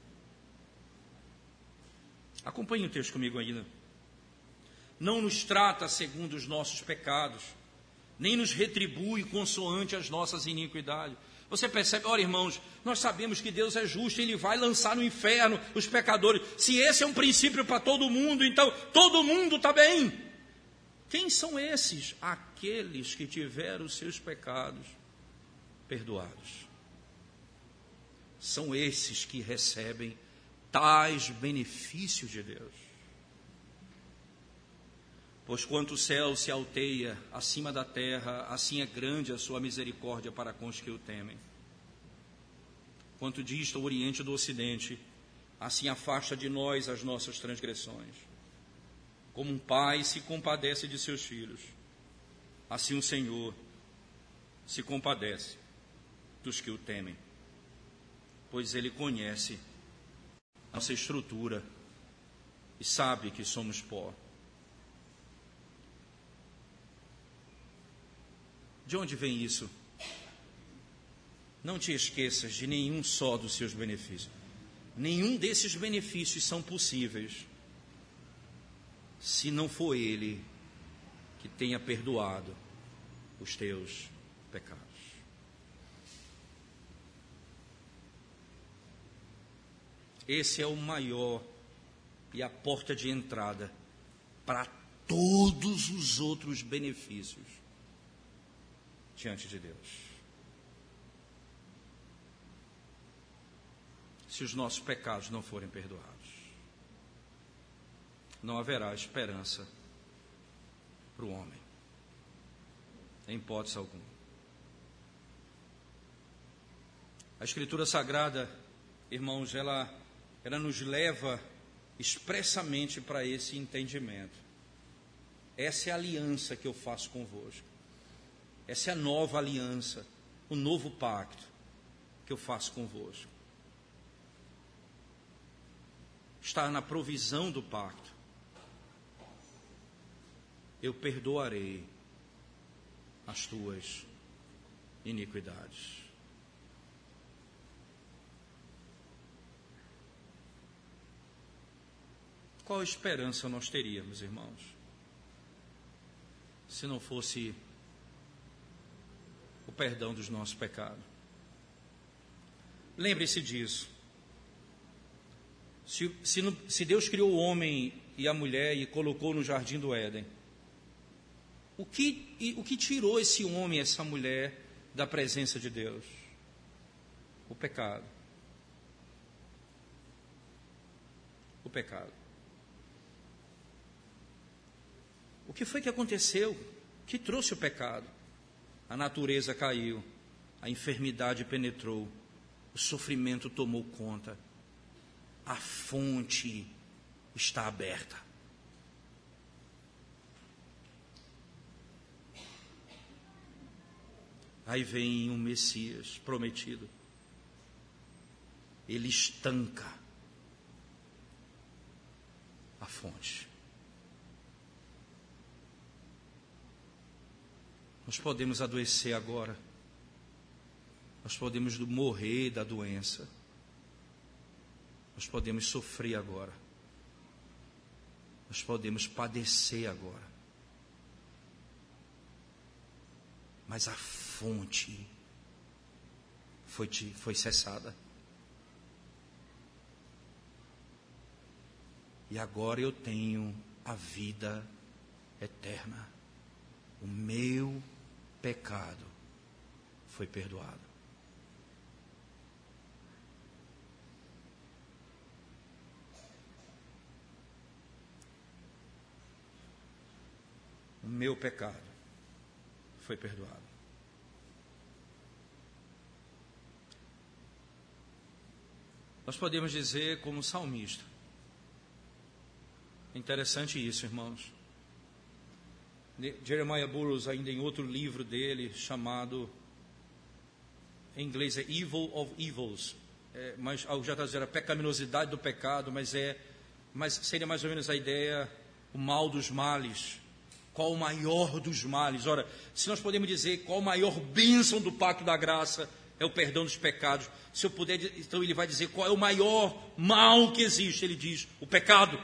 Acompanhe o texto comigo ainda. Não nos trata segundo os nossos pecados, nem nos retribui consoante as nossas iniquidades. Você percebe, olha, irmãos, nós sabemos que Deus é justo, Ele vai lançar no inferno os pecadores. Se esse é um princípio para todo mundo, então todo mundo está bem. Quem são esses? Aqueles que tiveram os seus pecados perdoados. São esses que recebem tais benefícios de Deus. Pois quanto o céu se alteia acima da terra, assim é grande a sua misericórdia para com os que o temem. Quanto dista o oriente do ocidente, assim afasta de nós as nossas transgressões. Como um pai se compadece de seus filhos, assim o Senhor se compadece dos que o temem, pois Ele conhece a nossa estrutura e sabe que somos pó. De onde vem isso? Não te esqueças de nenhum só dos seus benefícios. Nenhum desses benefícios são possíveis se não for Ele que tenha perdoado os teus pecados. Esse é o maior e a porta de entrada para todos os outros benefícios diante de Deus. Se os nossos pecados não forem perdoados, não haverá esperança para o homem, em hipótese alguma. A Escritura Sagrada, irmãos, ela, ela nos leva expressamente para esse entendimento. Essa é a aliança que eu faço convosco. Essa é a nova aliança, o novo pacto que eu faço convosco. Está na provisão do pacto. Eu perdoarei as tuas iniquidades. Qual esperança nós teríamos, irmãos, se não fosse o perdão dos nossos pecados? Lembre-se disso. Se, se, se Deus criou o homem e a mulher e colocou no jardim do Éden, o que, o que tirou esse homem e essa mulher da presença de Deus? O pecado. O pecado. O que foi que aconteceu? O que trouxe o pecado? A natureza caiu, a enfermidade penetrou, o sofrimento tomou conta, a fonte está aberta. Aí vem um Messias prometido, ele estanca a fonte. Nós podemos adoecer agora, nós podemos morrer da doença, nós podemos sofrer agora, nós podemos padecer agora, mas a fonte foi, foi cessada. e agora eu tenho a vida eterna. O meu pecado foi perdoado. O meu pecado foi perdoado. Nós podemos dizer como salmista. Interessante isso, irmãos. Jeremiah Burroughs, ainda em outro livro dele, chamado, em inglês é Evil of Evils, é, mas já está dizendo a pecaminosidade do pecado, mas, é, mas seria mais ou menos a ideia, o mal dos males. Qual o maior dos males? Ora, se nós podemos dizer qual a maior bênção do pacto da graça, é o perdão dos pecados. Se eu puder, então ele vai dizer qual é o maior mal que existe. Ele diz, o pecado.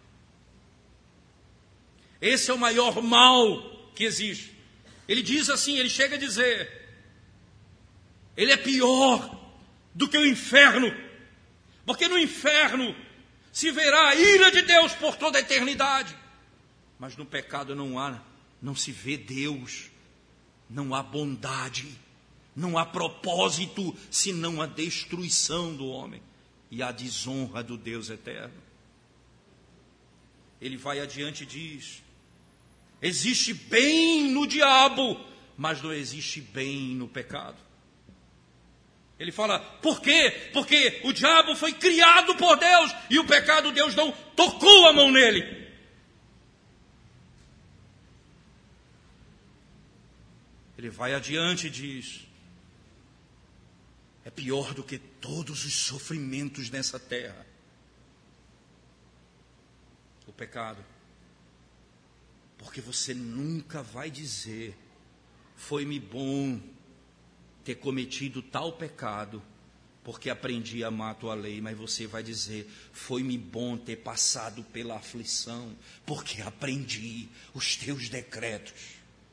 Esse é o maior mal que existe. Ele diz assim, ele chega a dizer, ele é pior do que o inferno, porque no inferno se verá a ira de Deus por toda a eternidade, mas no pecado não há, não se vê Deus, não há bondade, não há propósito, senão a destruição do homem e a desonra do Deus eterno. Ele vai adiante e diz, existe bem no diabo, mas não existe bem no pecado. Ele fala, por quê? Porque o diabo foi criado por Deus e o pecado Deus não tocou a mão nele. Ele vai adiante e diz, é pior do que todos os sofrimentos nessa terra. O pecado. Porque você nunca vai dizer, foi-me bom ter cometido tal pecado, porque aprendi a amar a tua lei, mas você vai dizer, foi-me bom ter passado pela aflição, porque aprendi os teus decretos.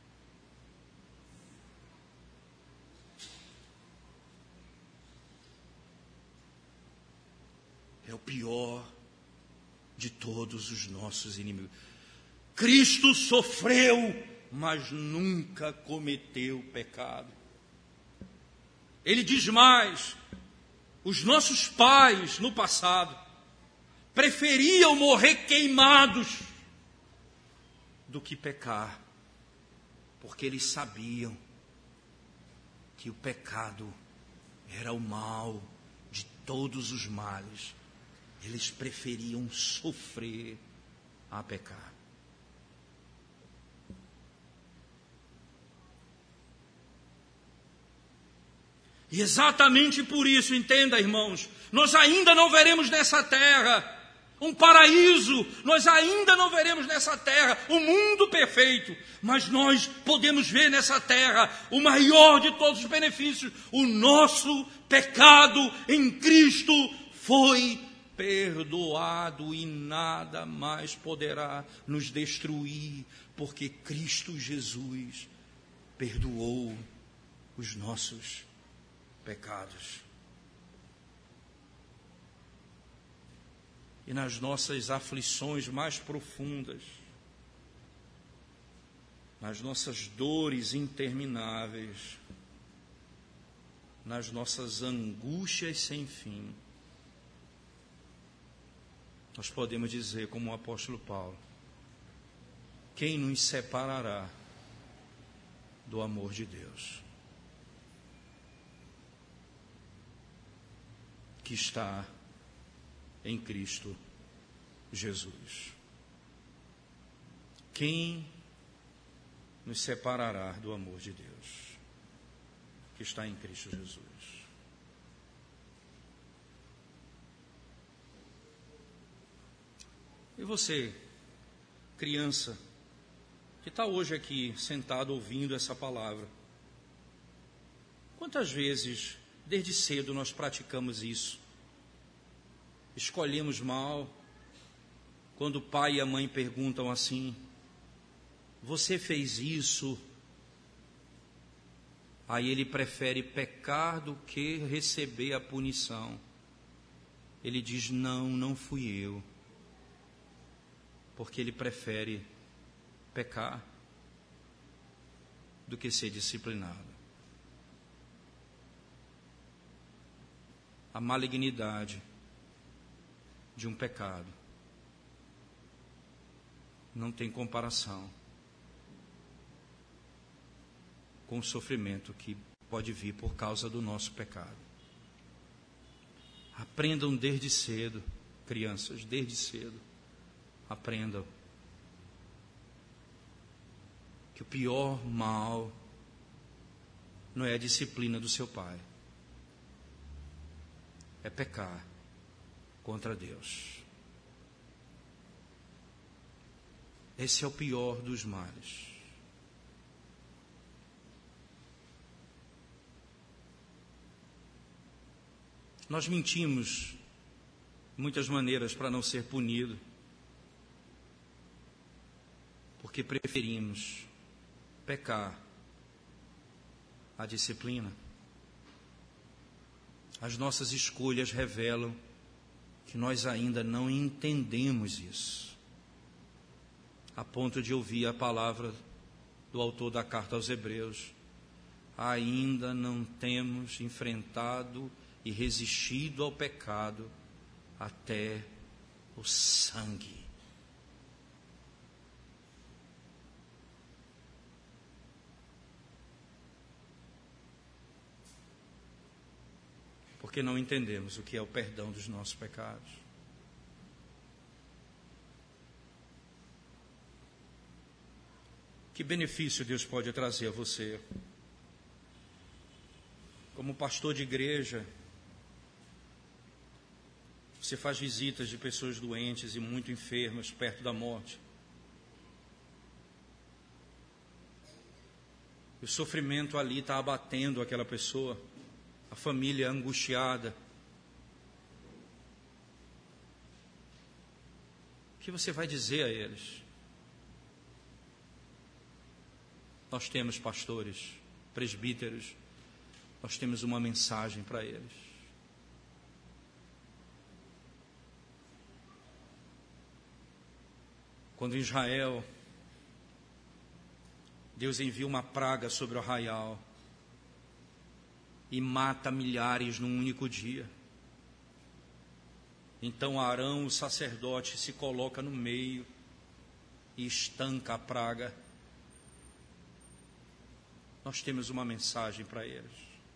É o pior de todos os nossos inimigos. Cristo sofreu, mas nunca cometeu pecado. Ele diz mais, os nossos pais no passado preferiam morrer queimados do que pecar, porque eles sabiam que o pecado era o mal de todos os males. Eles preferiam sofrer a pecar. E exatamente por isso, entenda, irmãos, nós ainda não veremos nessa terra um paraíso, nós ainda não veremos nessa terra um mundo perfeito, mas nós podemos ver nessa terra o maior de todos os benefícios. O nosso pecado em Cristo foi perdoado e nada mais poderá nos destruir, porque Cristo Jesus perdoou os nossos pecados. E nas nossas aflições mais profundas, nas nossas dores intermináveis, nas nossas angústias sem fim, nós podemos dizer, como o apóstolo Paulo, quem nos separará do amor de Deus, que está em Cristo Jesus? Quem nos separará do amor de Deus, que está em Cristo Jesus? E você, criança, que está hoje aqui sentado ouvindo essa palavra, quantas vezes, desde cedo, nós praticamos isso? Escolhemos mal, quando o pai e a mãe perguntam assim, você fez isso? Aí ele prefere pecar do que receber a punição. Ele diz, não, não fui eu. porque ele prefere pecar do que ser disciplinado. A malignidade de um pecado não tem comparação com o sofrimento que pode vir por causa do nosso pecado. Aprendam desde cedo, crianças, desde cedo, aprendam que o pior mal não é a disciplina do seu pai, é pecar contra Deus. Esse é o pior dos males. Nós mentimos muitas maneiras para não ser punido, porque preferimos pecar à disciplina. As nossas escolhas revelam que nós ainda não entendemos isso, a ponto de ouvir a palavra do autor da carta aos Hebreus: ainda não temos enfrentado e resistido ao pecado até o sangue. Porque não entendemos o que é o perdão dos nossos pecados. Que benefício Deus pode trazer a você? Como pastor de igreja, você faz visitas de pessoas doentes e muito enfermas, perto da morte. O sofrimento ali está abatendo aquela pessoa, a família angustiada. O que você vai dizer a eles? Nós temos pastores, presbíteros, nós temos uma mensagem para eles. Quando em Israel, Deus envia uma praga sobre o arraial e mata milhares num único dia. Então Arão, o sacerdote, se coloca no meio e estanca a praga. Nós temos uma mensagem para eles.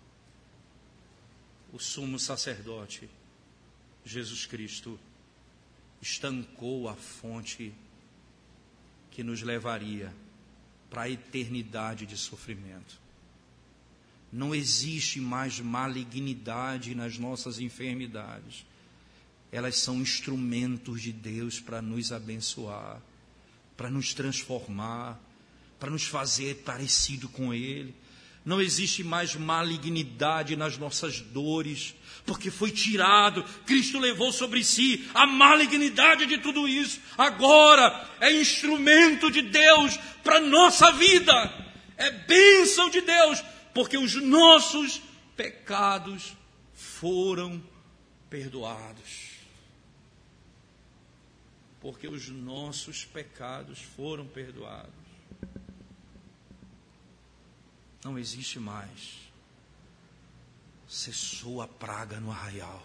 O sumo sacerdote, Jesus Cristo, estancou a fonte que nos levaria para a eternidade de sofrimento. Não existe mais malignidade nas nossas enfermidades. Elas são instrumentos de Deus para nos abençoar, para nos transformar, para nos fazer parecido com Ele. Não existe mais malignidade nas nossas dores, porque foi tirado, Cristo levou sobre si a malignidade de tudo isso. Agora é instrumento de Deus para a nossa vida, é bênção de Deus, porque os nossos pecados foram perdoados. Porque os nossos pecados foram perdoados. Não existe mais. Cessou a praga no arraial.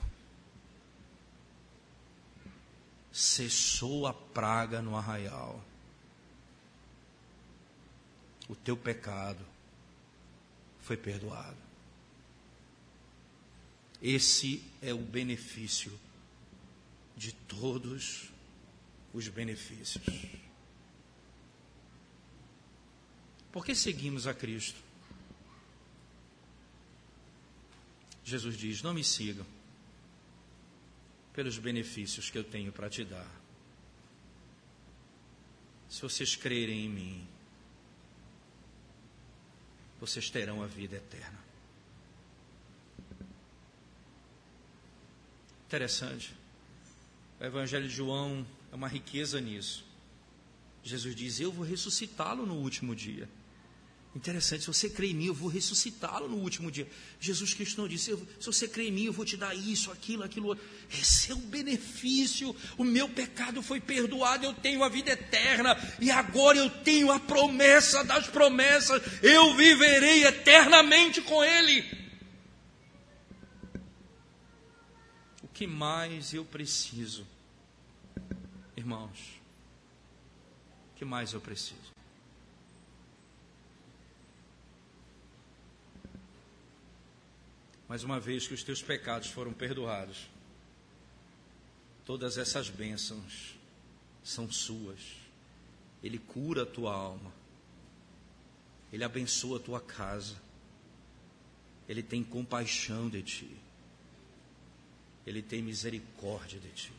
Cessou a praga no arraial. O teu pecado foi perdoado. Esse é o benefício de todos os benefícios. Por que seguimos a Cristo? Jesus diz: não me sigam pelos benefícios que eu tenho para te dar. Se vocês crerem em mim, vocês terão a vida eterna. Interessante. O Evangelho de João é uma riqueza nisso. Jesus diz: eu vou ressuscitá-lo no último dia. Interessante, se você crê em mim, eu vou ressuscitá-lo no último dia. Jesus Cristo não disse, se você crê em mim, eu vou te dar isso, aquilo, aquilo outro. Esse é o benefício, o meu pecado foi perdoado, eu tenho a vida eterna, e agora eu tenho a promessa das promessas, eu viverei eternamente com Ele. O que mais eu preciso, irmãos? O que mais eu preciso? Mas uma vez que os teus pecados foram perdoados, todas essas bênçãos são suas. Ele cura a tua alma, Ele abençoa a tua casa, Ele tem compaixão de ti, Ele tem misericórdia de ti.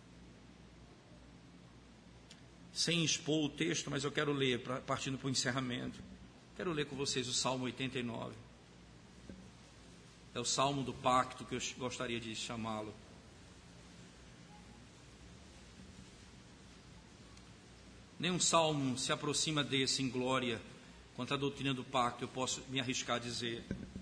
Sem expor o texto, mas eu quero ler, partindo para o encerramento, quero ler com vocês o Salmo oitenta e nove. É o Salmo do Pacto, que eu gostaria de chamá-lo. Nenhum salmo se aproxima desse em glória quanto à doutrina do pacto, eu posso me arriscar a dizer.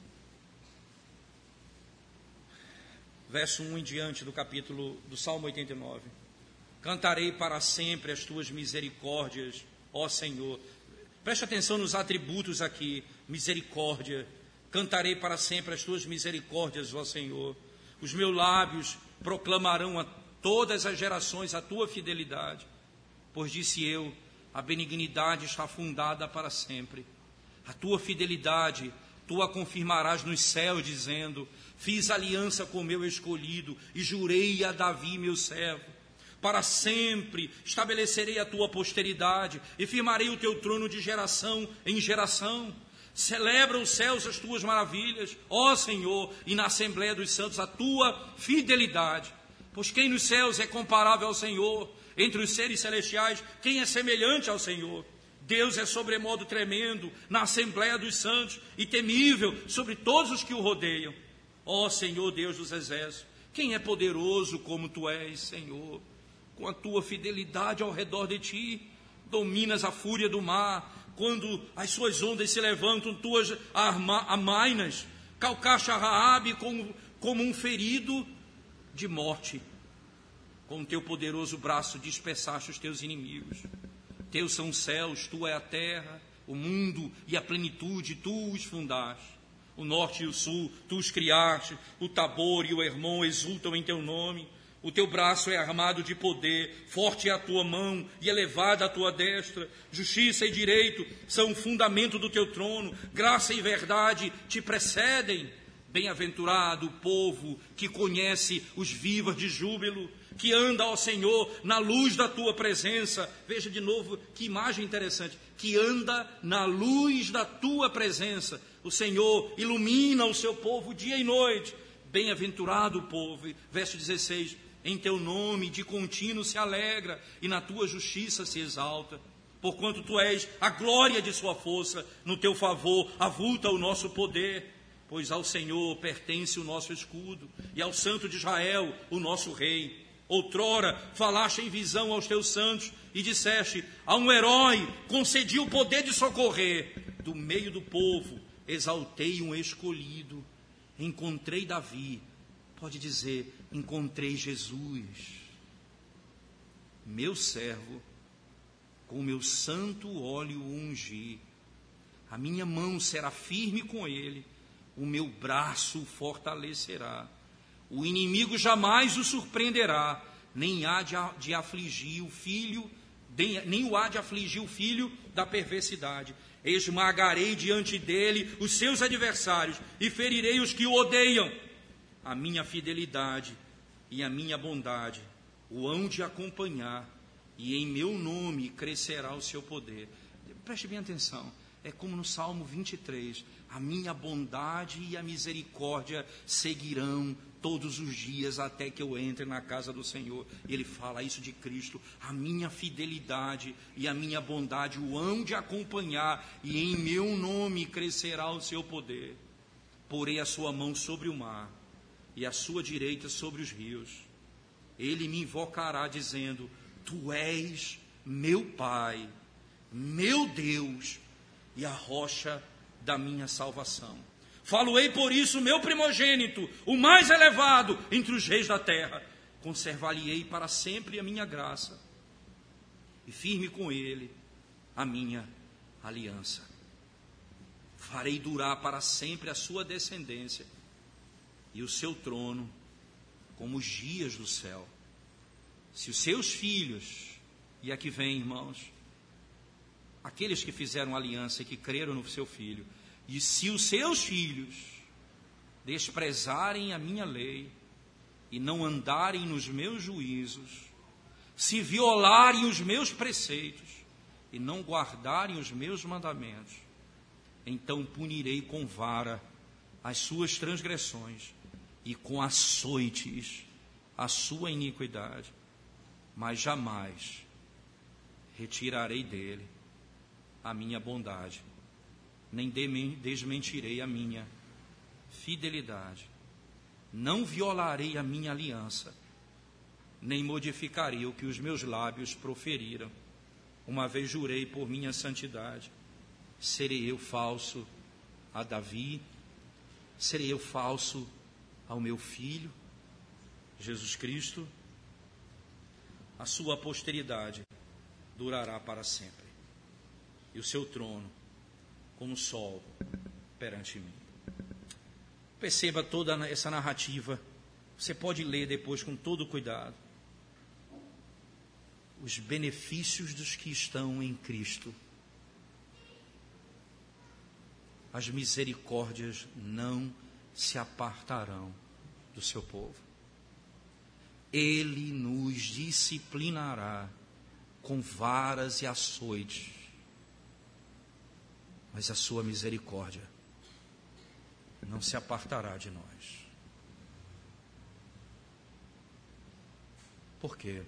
Verso um em diante do capítulo do Salmo oitenta e nove. Cantarei para sempre as tuas misericórdias, ó Senhor. Preste atenção nos atributos aqui. Misericórdia. Cantarei para sempre as tuas misericórdias, ó Senhor. Os meus lábios proclamarão a todas as gerações a tua fidelidade. Pois disse eu, a benignidade está fundada para sempre. A tua fidelidade, tu a confirmarás nos céus, dizendo, fiz aliança com meu escolhido e jurei a Davi, meu servo. Para sempre estabelecerei a tua posteridade e firmarei o teu trono de geração em geração. Celebra os céus as tuas maravilhas, ó Senhor, e na Assembleia dos Santos a tua fidelidade. Pois quem nos céus é comparável ao Senhor? Entre os seres celestiais, quem é semelhante ao Senhor? Deus é sobremodo tremendo na Assembleia dos Santos e temível sobre todos os que o rodeiam. Ó Senhor Deus dos exércitos, quem é poderoso como tu és, Senhor? Com a tua fidelidade ao redor de ti, dominas a fúria do mar. Quando as suas ondas se levantam, tuas amainas, calcaste a Raabe como, como um ferido de morte. Com o teu poderoso braço dispersaste os teus inimigos. Teus são os céus, tua é a terra, o mundo e a plenitude, tu os fundaste. O norte e o sul, tu os criaste. O Tabor e o Hermon exultam em teu nome. O teu braço é armado de poder, forte é a tua mão e elevada a tua destra. Justiça e direito são o fundamento do teu trono. Graça e verdade te precedem. Bem-aventurado o povo que conhece os vivas de júbilo, que anda ao Senhor na luz da tua presença. Veja de novo que imagem interessante. Que anda na luz da tua presença. O Senhor ilumina o seu povo dia e noite. Bem-aventurado o povo. Verso dezesseis. Em teu nome de contínuo se alegra e na tua justiça se exalta. Porquanto tu és a glória de sua força, no teu favor avulta o nosso poder. Pois ao Senhor pertence o nosso escudo e ao Santo de Israel o nosso rei. Outrora falaste em visão aos teus santos e disseste, a um herói concedi o poder de socorrer. Do meio do povo exaltei um escolhido. Encontrei Davi. Pode dizer, encontrei Jesus, meu servo, com meu santo óleo o ungi. A minha mão será firme com ele, o meu braço o fortalecerá. O inimigo jamais o surpreenderá, nem há de, de afligir o filho, nem, nem o há de afligir o filho da perversidade. Esmagarei diante dele os seus adversários e ferirei os que o odeiam. A minha fidelidade e a minha bondade o hão de acompanhar, e em meu nome crescerá o seu poder. Preste bem atenção, é como no Salmo vinte e três, a minha bondade e a misericórdia seguirão todos os dias até que eu entre na casa do Senhor. E ele fala isso de Cristo, a minha fidelidade e a minha bondade o hão de acompanhar, e em meu nome crescerá o seu poder. Porei a sua mão sobre o mar, e a sua direita sobre os rios. Ele me invocará dizendo, tu és meu Pai, meu Deus, e a rocha da minha salvação. Falo-ei por isso, meu primogênito, o mais elevado entre os reis da terra. Conservar-lhe-ei para sempre a minha graça, e firme com ele a minha aliança. Farei durar para sempre a sua descendência e o seu trono como os dias do céu. Se os seus filhos, e aqui vem, irmãos, aqueles que fizeram aliança e que creram no seu filho, e se os seus filhos desprezarem a minha lei e não andarem nos meus juízos, se violarem os meus preceitos e não guardarem os meus mandamentos, então punirei com vara as suas transgressões e com açoites a sua iniquidade, mas jamais retirarei dele a minha bondade, nem desmentirei a minha fidelidade, não violarei a minha aliança, nem modificarei o que os meus lábios proferiram. Uma vez jurei por minha santidade, serei eu falso a Davi, serei eu falso ao meu filho, Jesus Cristo. A sua posteridade durará para sempre, e o seu trono como o sol perante mim. Perceba toda essa narrativa, você pode ler depois com todo cuidado. Os benefícios dos que estão em Cristo. As misericórdias não se apartarão do seu povo. Ele nos disciplinará com varas e açoites, mas a sua misericórdia não se apartará de nós. Por quê?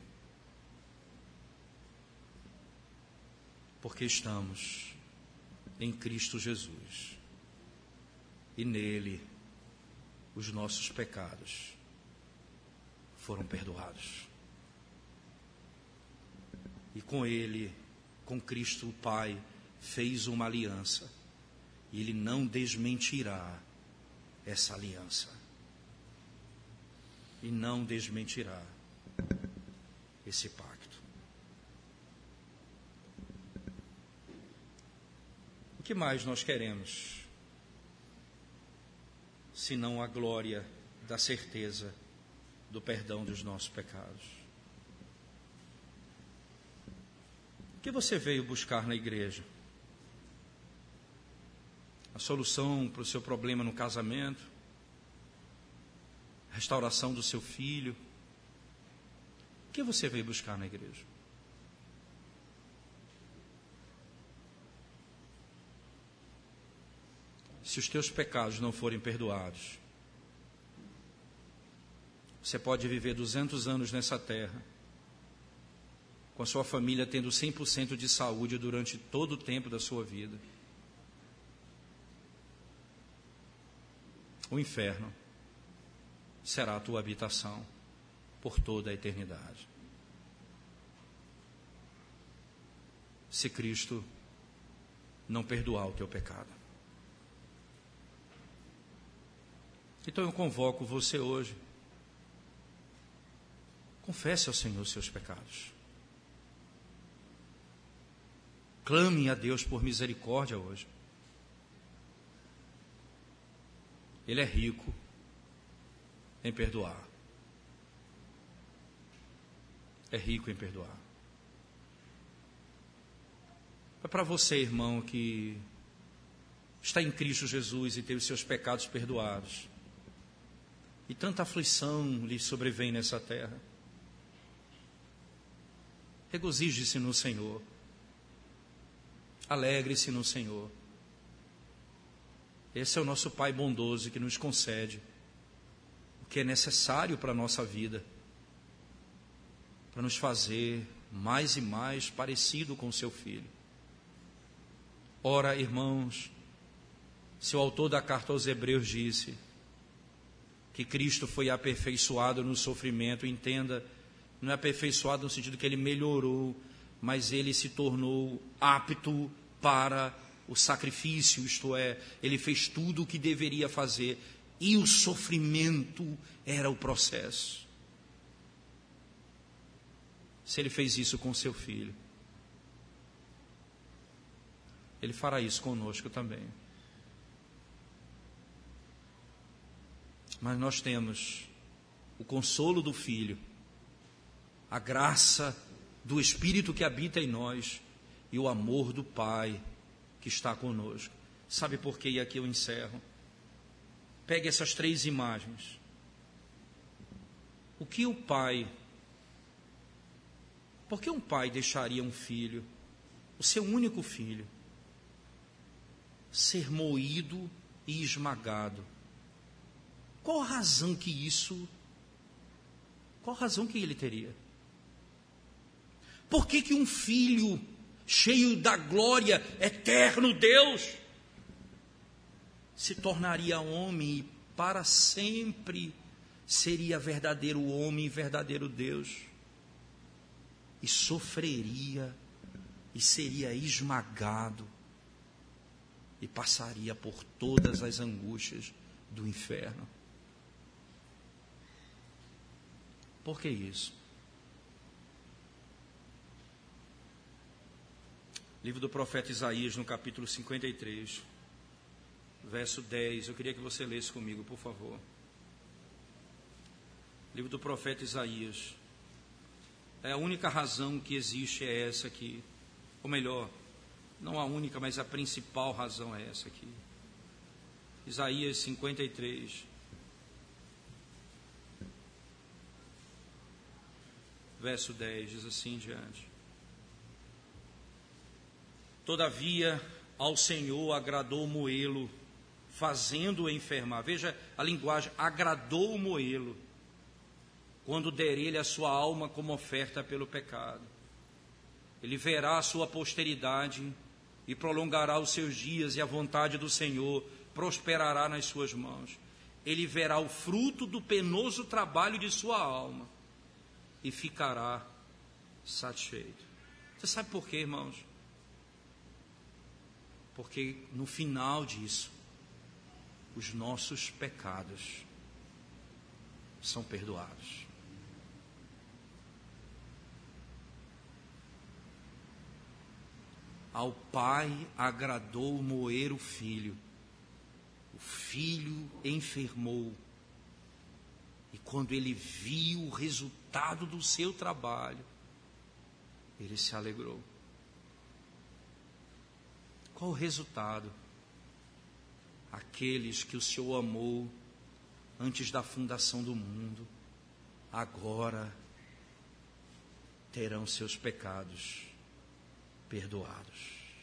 Porque estamos em Cristo Jesus e nele os nossos pecados foram perdoados. E com ele, com Cristo o Pai, fez uma aliança, e ele não desmentirá essa aliança, e não desmentirá esse pacto. O que mais nós queremos, senão a glória da certeza do perdão dos nossos pecados? O que você veio buscar na igreja? A solução para o seu problema no casamento? A restauração do seu filho? O que você veio buscar na igreja? Se os teus pecados não forem perdoados, você pode viver duzentos anos nessa terra, com a sua família tendo cem por cento de saúde durante todo o tempo da sua vida. O inferno será a tua habitação por toda a eternidade. Se Cristo não perdoar o teu pecado. Então eu convoco você hoje. Confesse ao Senhor os seus pecados. Clame a Deus por misericórdia hoje. Ele é rico em perdoar. É rico em perdoar. É para você, irmão, que está em Cristo Jesus e teve os seus pecados perdoados, e tanta aflição lhe sobrevém nessa terra. Regozije-se no Senhor. Alegre-se no Senhor. Esse é o nosso Pai bondoso que nos concede o que é necessário para a nossa vida, para nos fazer mais e mais parecido com o seu Filho. Ora, irmãos, se o autor da carta aos Hebreus disse que Cristo foi aperfeiçoado no sofrimento, entenda, não é aperfeiçoado no sentido que ele melhorou, mas ele se tornou apto para o sacrifício, isto é, ele fez tudo o que deveria fazer, e o sofrimento era o processo. Se ele fez isso com seu filho, ele fará isso conosco também. Mas nós temos o consolo do Filho, a graça do Espírito que habita em nós e o amor do Pai que está conosco. Sabe por quê? E aqui eu encerro. Pegue essas três imagens. O que o pai... Por que um pai deixaria um filho, o seu único filho, ser moído e esmagado? Qual a razão que isso... Qual a razão que ele teria? Por que que um filho cheio da glória, eterno Deus, se tornaria homem e para sempre seria verdadeiro homem e verdadeiro Deus? E sofreria e seria esmagado e passaria por todas as angústias do inferno. Por que isso? Livro do profeta Isaías, no capítulo cinquenta e três, verso dez. Eu queria que você lesse comigo, por favor. Livro do profeta Isaías. É a única razão que existe é essa aqui. Ou melhor, não a única, mas a principal razão é essa aqui. Isaías cinquenta e três. Verso dez, diz assim em diante. Todavia, ao Senhor agradou moê-lo, fazendo-o enfermar. Veja a linguagem, agradou moê-lo, quando der ele a sua alma como oferta pelo pecado. Ele verá a sua posteridade e prolongará os seus dias, e a vontade do Senhor prosperará nas suas mãos. Ele verá o fruto do penoso trabalho de sua alma e ficará satisfeito. Você sabe por quê, irmãos? Porque no final disso, os nossos pecados são perdoados. Ao pai agradou moer o filho. O filho enfermou. E quando ele viu o resultado do seu trabalho, ele se alegrou. Qual o resultado? Aqueles que o Senhor amou antes da fundação do mundo, agora terão seus pecados perdoados.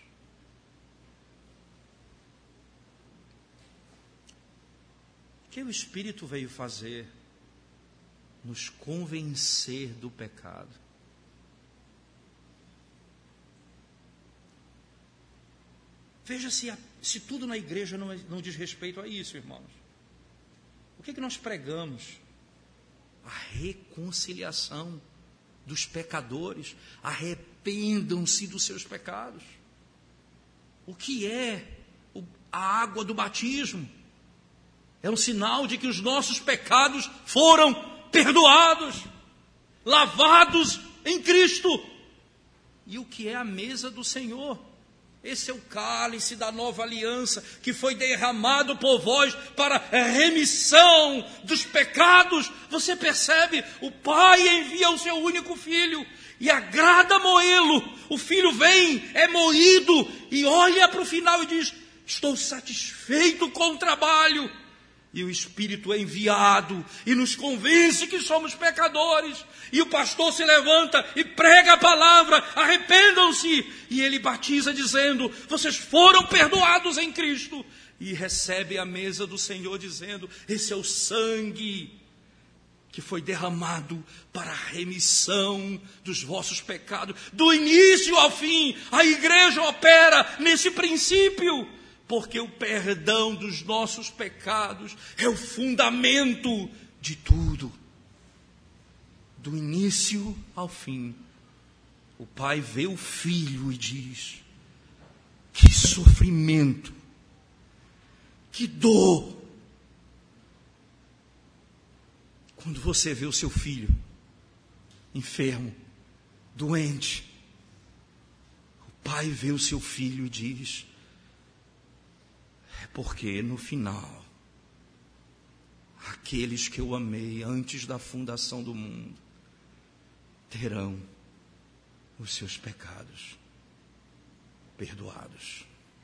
O que o Espírito veio fazer? Nos convencer do pecado. Veja se, a, se tudo na igreja não, não diz respeito a isso, irmãos. O que, que nós pregamos? A reconciliação dos pecadores. Arrependam-se dos seus pecados. O que é o, a água do batismo? É um sinal de que os nossos pecados foram perdoados, lavados em Cristo. E o que é a mesa do Senhor? Esse é o cálice da nova aliança, que foi derramado por vós para a remissão dos pecados. Você percebe? O Pai envia o seu único filho e agrada moê-lo. O filho vem, é moído e olha para o final e diz: estou satisfeito com o trabalho. E o Espírito é enviado e nos convence que somos pecadores. E o pastor se levanta e prega a palavra: arrependam-se. E ele batiza dizendo: vocês foram perdoados em Cristo. E recebe a mesa do Senhor dizendo: esse é o sangue que foi derramado para a remissão dos vossos pecados. Do início ao fim, a igreja opera nesse princípio. Porque o perdão dos nossos pecados é o fundamento de tudo. Do início ao fim, o Pai vê o Filho e diz: Que sofrimento, que dor, quando você vê o seu filho enfermo, doente. O pai vê o seu filho e diz: é porque no final, aqueles que eu amei antes da fundação do mundo terão os seus pecados perdoados.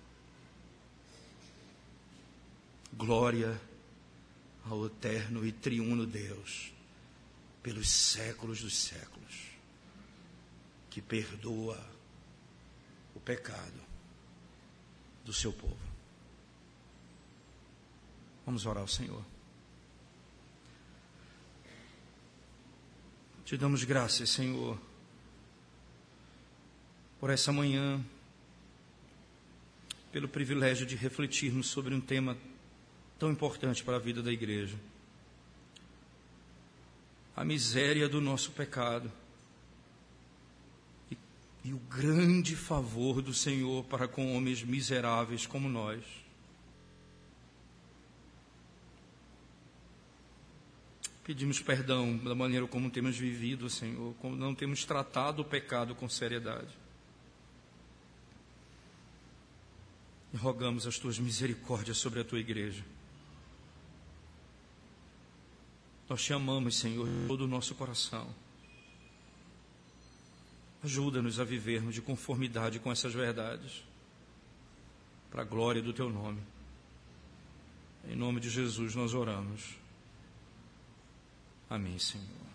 Glória ao eterno e triuno Deus, pelos séculos dos séculos, que perdoa o pecado do seu povo. Vamos orar ao Senhor. Te damos graças, Senhor, por essa manhã, pelo privilégio de refletirmos sobre um tema tão importante para a vida da igreja. A miséria do nosso pecado e, e o grande favor do Senhor para com homens miseráveis como nós. Pedimos perdão da maneira como temos vivido, Senhor, como não temos tratado o pecado com seriedade. E rogamos as tuas misericórdias sobre a tua igreja. Nós te amamos, Senhor, de todo o nosso coração. Ajuda-nos a vivermos de conformidade com essas verdades, para a glória do teu nome. Em nome de Jesus nós oramos. Amém, Senhor.